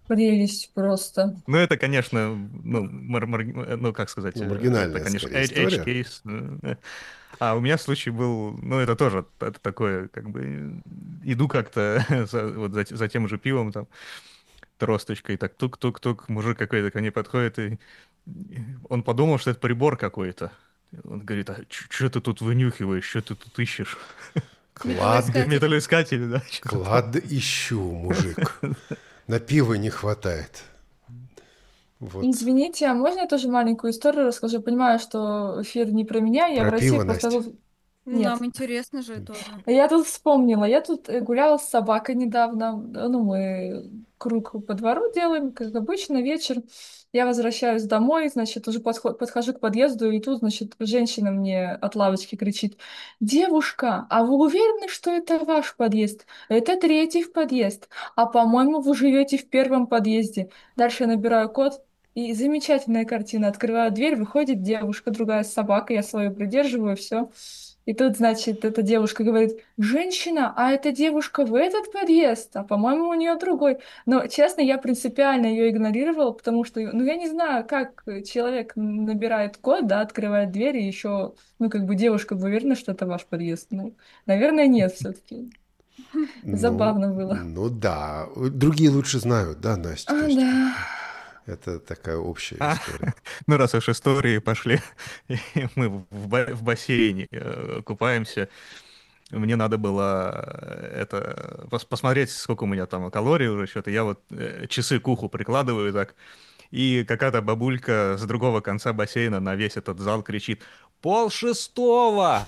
Прелесть просто. Ну, это, конечно, ну, мар- мар- ну, как сказать, Ну, э, маргинальная, это, конечно, скорее, эдж- edge история. case. э, А у меня случай был, ну, это тоже, это такое, как бы, э, иду как-то за, вот за, за тем же пивом, там, тросточкой, так тук-тук-тук, мужик какой-то ко мне подходит, и он подумал, что это прибор какой-то. Он говорит, а что ты тут вынюхиваешь, что ты тут ищешь? Клад, Металлоискатель, да? что-то клад ищу, мужик. На пиво не хватает. Вот. Извините, а можно я тоже маленькую историю расскажу? Понимаю, что эфир не про меня, я Про в России пиво, просто... Настя. тут- Нет. Нам интересно же тоже. Я тут вспомнила, я тут э, гуляла с собакой недавно, ну, мы круг по двору делаем, как обычно, вечер. Я возвращаюсь домой, значит, уже подход- подхожу к подъезду, и тут, значит, женщина мне от лавочки кричит: «Девушка, а вы уверены, что это ваш подъезд? Это третий в подъезд, а, по-моему, вы живете в первом подъезде». Дальше я набираю код, и замечательная картина. Открываю дверь, выходит девушка, другая с собакой, я свою придерживаю, все. И тут, значит, эта девушка говорит: «Женщина, а эта девушка в этот подъезд, а, по-моему, у нее другой». Но, честно, я принципиально ее игнорировала, потому что, ну, я не знаю, как человек набирает код, да, открывает дверь, и еще, ну, как бы девушка, вы уверены, что это ваш подъезд? Ну, наверное, нет все-таки. Ну, Забавно было. ну да. Другие лучше знают, да, Настя? А, То есть да. это такая общая А, история. Ну, раз уж истории пошли, и мы в, ба- в бассейне э, купаемся, мне надо было э, это пос- посмотреть, сколько у меня там калорий уже, что-то. Я вот э, часы к уху прикладываю так, и какая-то бабулька с другого конца бассейна на весь этот зал кричит: «Пол шестого!»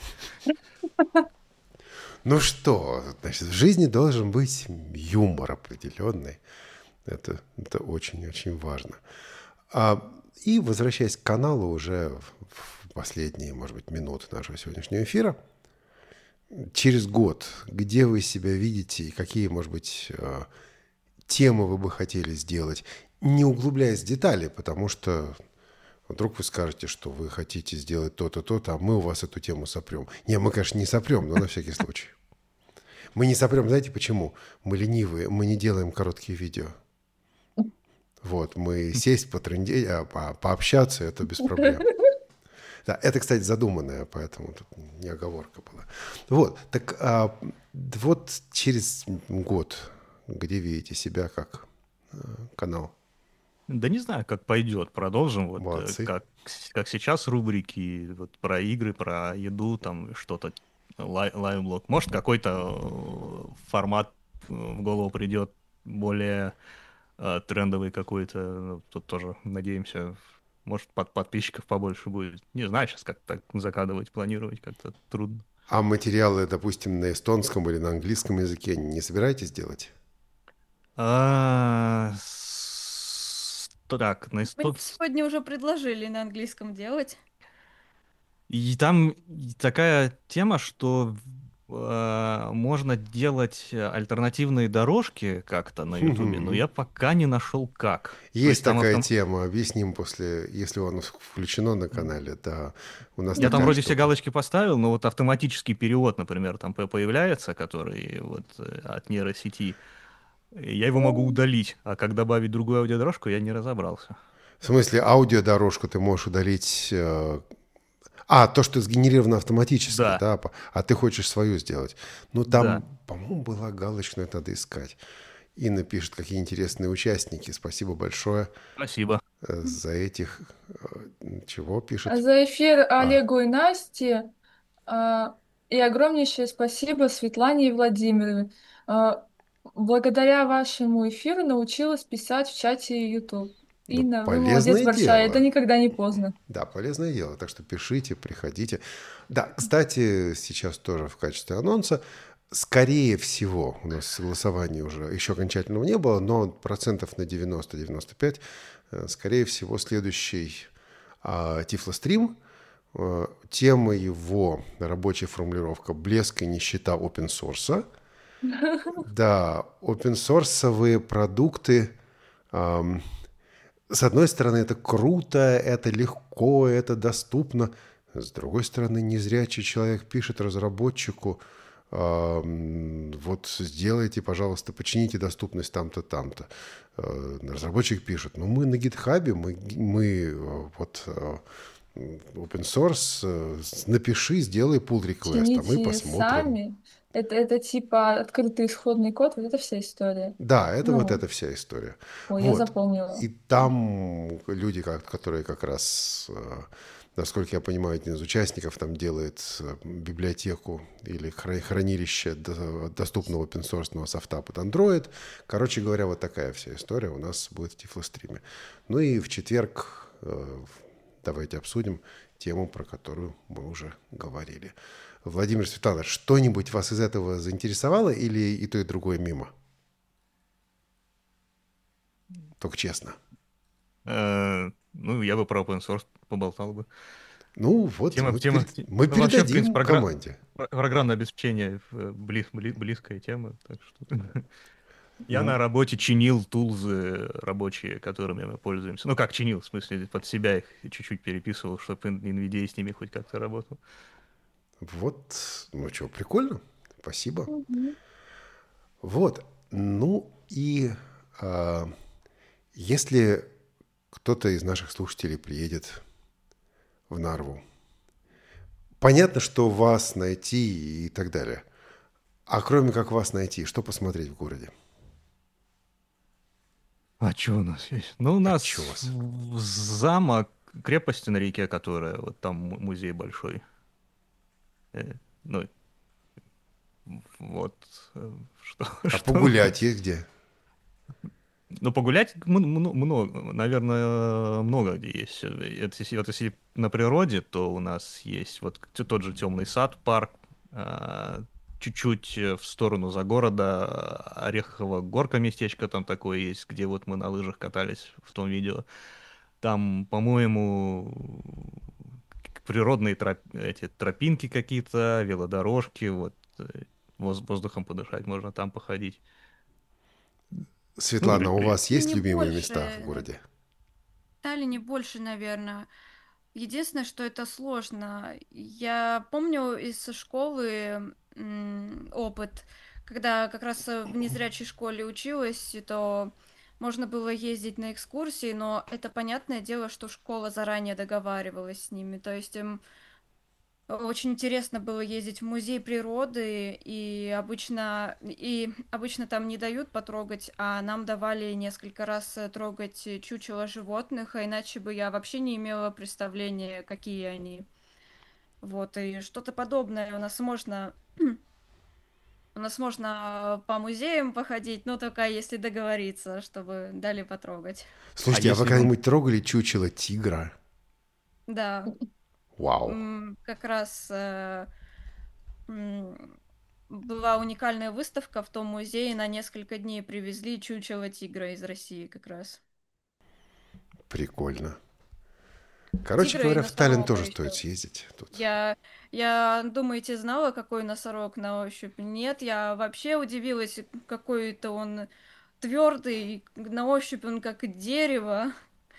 Ну что, значит, в жизни должен быть юмор определенный. Это, это очень-очень важно. А, и возвращаясь к каналу уже в, в последние, может быть, минуты нашего сегодняшнего эфира, через год, где вы себя видите и какие, может быть, э, темы вы бы хотели сделать, не углубляясь в детали, потому что вдруг вы скажете, что вы хотите сделать то-то, то-то, а мы у вас эту тему сопрем. Не, мы, конечно, не сопрем, но на всякий случай. Мы не сопрем, знаете почему? Мы ленивые, мы не делаем короткие видео. Вот, мы сесть, потрындеть, а, по, пообщаться, это без проблем. Да, это, кстати, задуманное, поэтому тут не оговорка была. Вот, так а, вот через год, где видите себя как а, канал? Да не знаю, как пойдет. Продолжим. Вот, э, Молодцы. как, с- как сейчас рубрики вот, про игры, про еду, там что-то, лай- лайв-блог. Может, какой-то э, формат э, в голову придет более э, трендовый какой-то. Ну, тут тоже надеемся, может, под подписчиков побольше будет. Не знаю, сейчас как так закадывать, планировать как-то трудно. А материалы, допустим, на эстонском или на английском языке не собираетесь делать? А, с- Так, на Мы эсто- сегодня уже предложили на английском делать. И там такая тема, что э, можно делать альтернативные дорожки как-то на Ютубе, но я пока не нашел как. То Есть там такая автом- тема, объясним после, если оно включено на канале, да. У нас Я там такая вроде все штука. галочки поставил, но вот автоматический перевод, например, там по- появляется, который вот э, от нейросети. И я его могу удалить, а как добавить другую аудиодорожку, я не разобрался. В смысле, аудиодорожку ты можешь удалить... э, А, то, что сгенерировано автоматически, да. Да. п- А ты хочешь свою сделать. Ну, там, Да. по-моему, была галочка, но это надо искать. Инна пишет, какие интересные участники. Спасибо большое Спасибо. э, за этих... э, Чего пишет? За эфир Олегу и Насте. а, И огромнейшее спасибо Светлане и Владимиру. А, Благодаря вашему эфиру научилась писать в чате YouTube. Ну, Инна, вы полезное молодец большая, дело. это никогда не поздно. Да, полезное дело. Так что пишите, приходите. Да, кстати, сейчас тоже в качестве анонса. Скорее всего, у нас согласования уже еще окончательного не было, но процентов на девяносто-девяносто пять, э, скорее всего, следующий а, Тифлострим. э, Тема его, рабочая формулировка «Блеск и нищета опенсорса». Да, опенсорсовые продукты. ам, С одной стороны, это круто, это легко, это доступно. С другой стороны, незрячий человек пишет разработчику вот сделайте, пожалуйста, почините доступность там-то, там-то. Разработчик пишет, ну мы на гитхабе, мы, мы вот open source, напиши, сделай pull request, а мы Чините посмотрим. сами. Это, это типа открытый исходный код, вот это вся история. Да, это Ну, вот эта вся история. ой, я Вот. запомнила. И там люди, как- которые как раз, э, насколько я понимаю, один из участников там делает э, библиотеку или хра- хранилище до- доступного open-source софта под Android. Короче говоря, вот такая вся история у нас будет в Тифлостриме. Ну и в четверг э, давайте обсудим тему, про которую мы уже говорили. Владимир, Светлана, что-нибудь вас из этого заинтересовало или и то, и другое мимо? Только честно. Э, Ну, я бы про open source поболтал бы. Ну вот, Тема, мы, тема, перед- мы ну, вообще, в передадим принципе, програ- команде. про- программное обеспечение э, близ- бли- близкая тема, так что я Ну, на работе чинил тулзы рабочие, которыми мы пользуемся. Ну, как чинил, в смысле, под себя их чуть-чуть переписывал, чтобы NVIDIA с ними хоть как-то работал. вот, ну что, прикольно. Спасибо. Мгм. Вот, ну и а, если кто-то из наших слушателей приедет в Нарву, понятно, что вас найти и так далее. А кроме как вас найти, что посмотреть в городе? А что у нас есть? Ну, у нас чё у вас? в- замок, крепости на реке, которая, вот там му- музей большой. Э, Ну, вот, э, что, А что? погулять есть где? Ну, погулять много, наверное, много где есть. Это если, вот если на природе, то у нас есть вот т- тот же Темный сад, парк, а, чуть-чуть э, в сторону за города, а, Орехово горка местечко там такое есть, где вот мы на лыжах катались в том видео. Там, по-моему, к- природные троп- эти тропинки какие-то, велодорожки, вот э, воз- воздухом подышать можно там походить. Ну, Светлана, у при- вас есть Не любимые места больше. в городе? В Таллине больше, наверное. Единственное, что это сложно. Я помню из школы м, опыт, когда как раз э, в незрячей школе училась, то можно было ездить на экскурсии, но это понятное дело, что школа заранее договаривалась с ними. То есть им очень интересно было ездить в музей природы, и обычно, и обычно там не дают потрогать, а нам давали несколько раз э, трогать э, чучело животных, а иначе бы я вообще не имела представления, какие они. Вот, и что-то подобное у нас можно, у нас можно по музеям походить, но только если договориться, чтобы дали потрогать. Слушайте, а, вы если вам- когда-нибудь трогали чучело тигра? Да, Вау. м, как раз э, м, была уникальная выставка в том музее, на несколько дней привезли чучело тигра из России как раз. Прикольно. Короче Тигра и говоря, в Таллин носорога тоже еще. стоит съездить. Тут. Я, я, думаете, знала, какой носорог на ощупь? Нет, я вообще удивилась, какой-то он твердый, на ощупь он как дерево,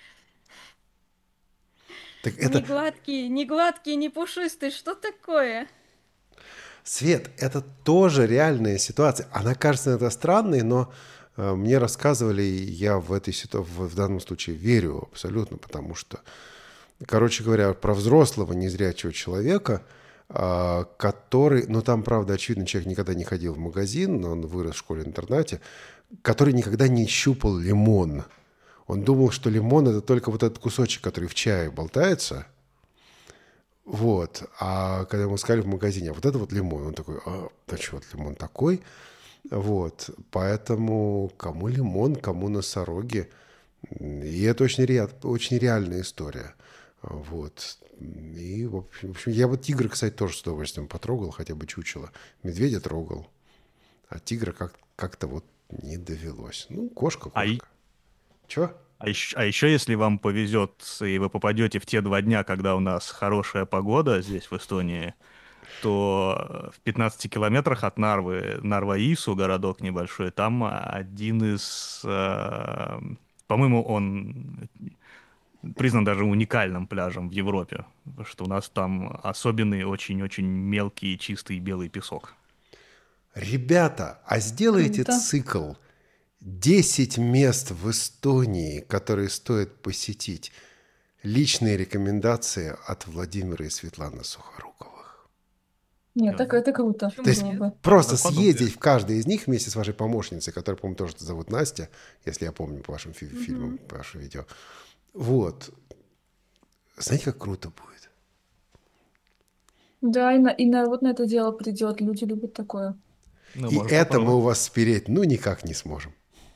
Так не это, гладкий, не гладкий, не пушистый, что такое? Свет, это тоже реальная ситуация. Она кажется это странной, но э, мне рассказывали, и я в этой ситуации, в, в данном случае верю абсолютно, потому что, короче говоря, про взрослого незрячего человека, э, который, ну там, правда, очевидно, человек никогда не ходил в магазин, но он вырос в школе-интернате, который никогда не щупал лимон. Он думал, что лимон – это только вот этот кусочек, который в чае болтается. Вот. А когда ему сказали в магазине, а вот это вот лимон, он такой, а, да что, вот лимон такой? Вот. Поэтому кому лимон, кому носороги. И это очень, ре... очень реальная история. Вот. И, в общем, в общем, я вот тигра, кстати, тоже с удовольствием потрогал, хотя бы чучело. Медведя трогал. А тигра как- как-то вот не довелось. Ну, кошка, А и- кошка. Чё? А еще, а еще, если вам повезет, и вы попадете в те два дня, когда у нас хорошая погода здесь, в Эстонии, то в пятнадцати километрах от Нарвы, Нарва-Ису, городок небольшой, там один из... э, по-моему, он признан даже уникальным пляжем в Европе, потому что у нас там особенный, очень-очень мелкий, чистый белый песок. Ребята, а сделайте Круто. цикл десять мест в Эстонии, которые стоит посетить. Личные рекомендации от Владимира и Светланы Сухоруковых. Нет, так это круто. Почему То есть было бы. просто Да, подумай. съездить в каждый из них вместе с вашей помощницей, которая, по-моему, тоже зовут Настя, если я помню по вашим фи- фильмам, по вашим видео. Вот. Знаете, как круто будет? Да, и на, и на вот на это дело придет. Люди любят такое. Ну, И можно это мы попробовать. у вас спереть, ну, никак не сможем.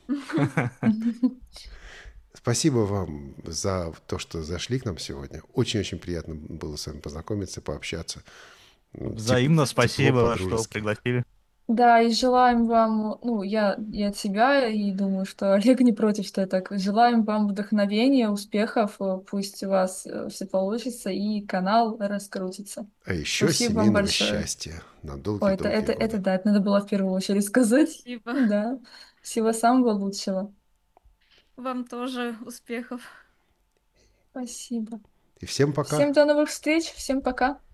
Спасибо вам за то, что зашли к нам сегодня. Очень-очень приятно было с вами познакомиться, пообщаться. Ну, Взаимно теп- тепло, спасибо, что по-дружески. пригласили. Да, и желаем вам, ну, я, я от себя, и думаю, что Олег не против, что я так. Желаем вам вдохновения, успехов, э, пусть у вас все получится, и канал раскрутится. А еще Спасибо вам семейного большое. счастья на Ой, это, долгие-долгие это, это годы. да, это надо было в первую очередь сказать. Спасибо. Да. Всего самого лучшего. Вам тоже успехов. Спасибо. И всем пока. Всем до новых встреч, всем пока.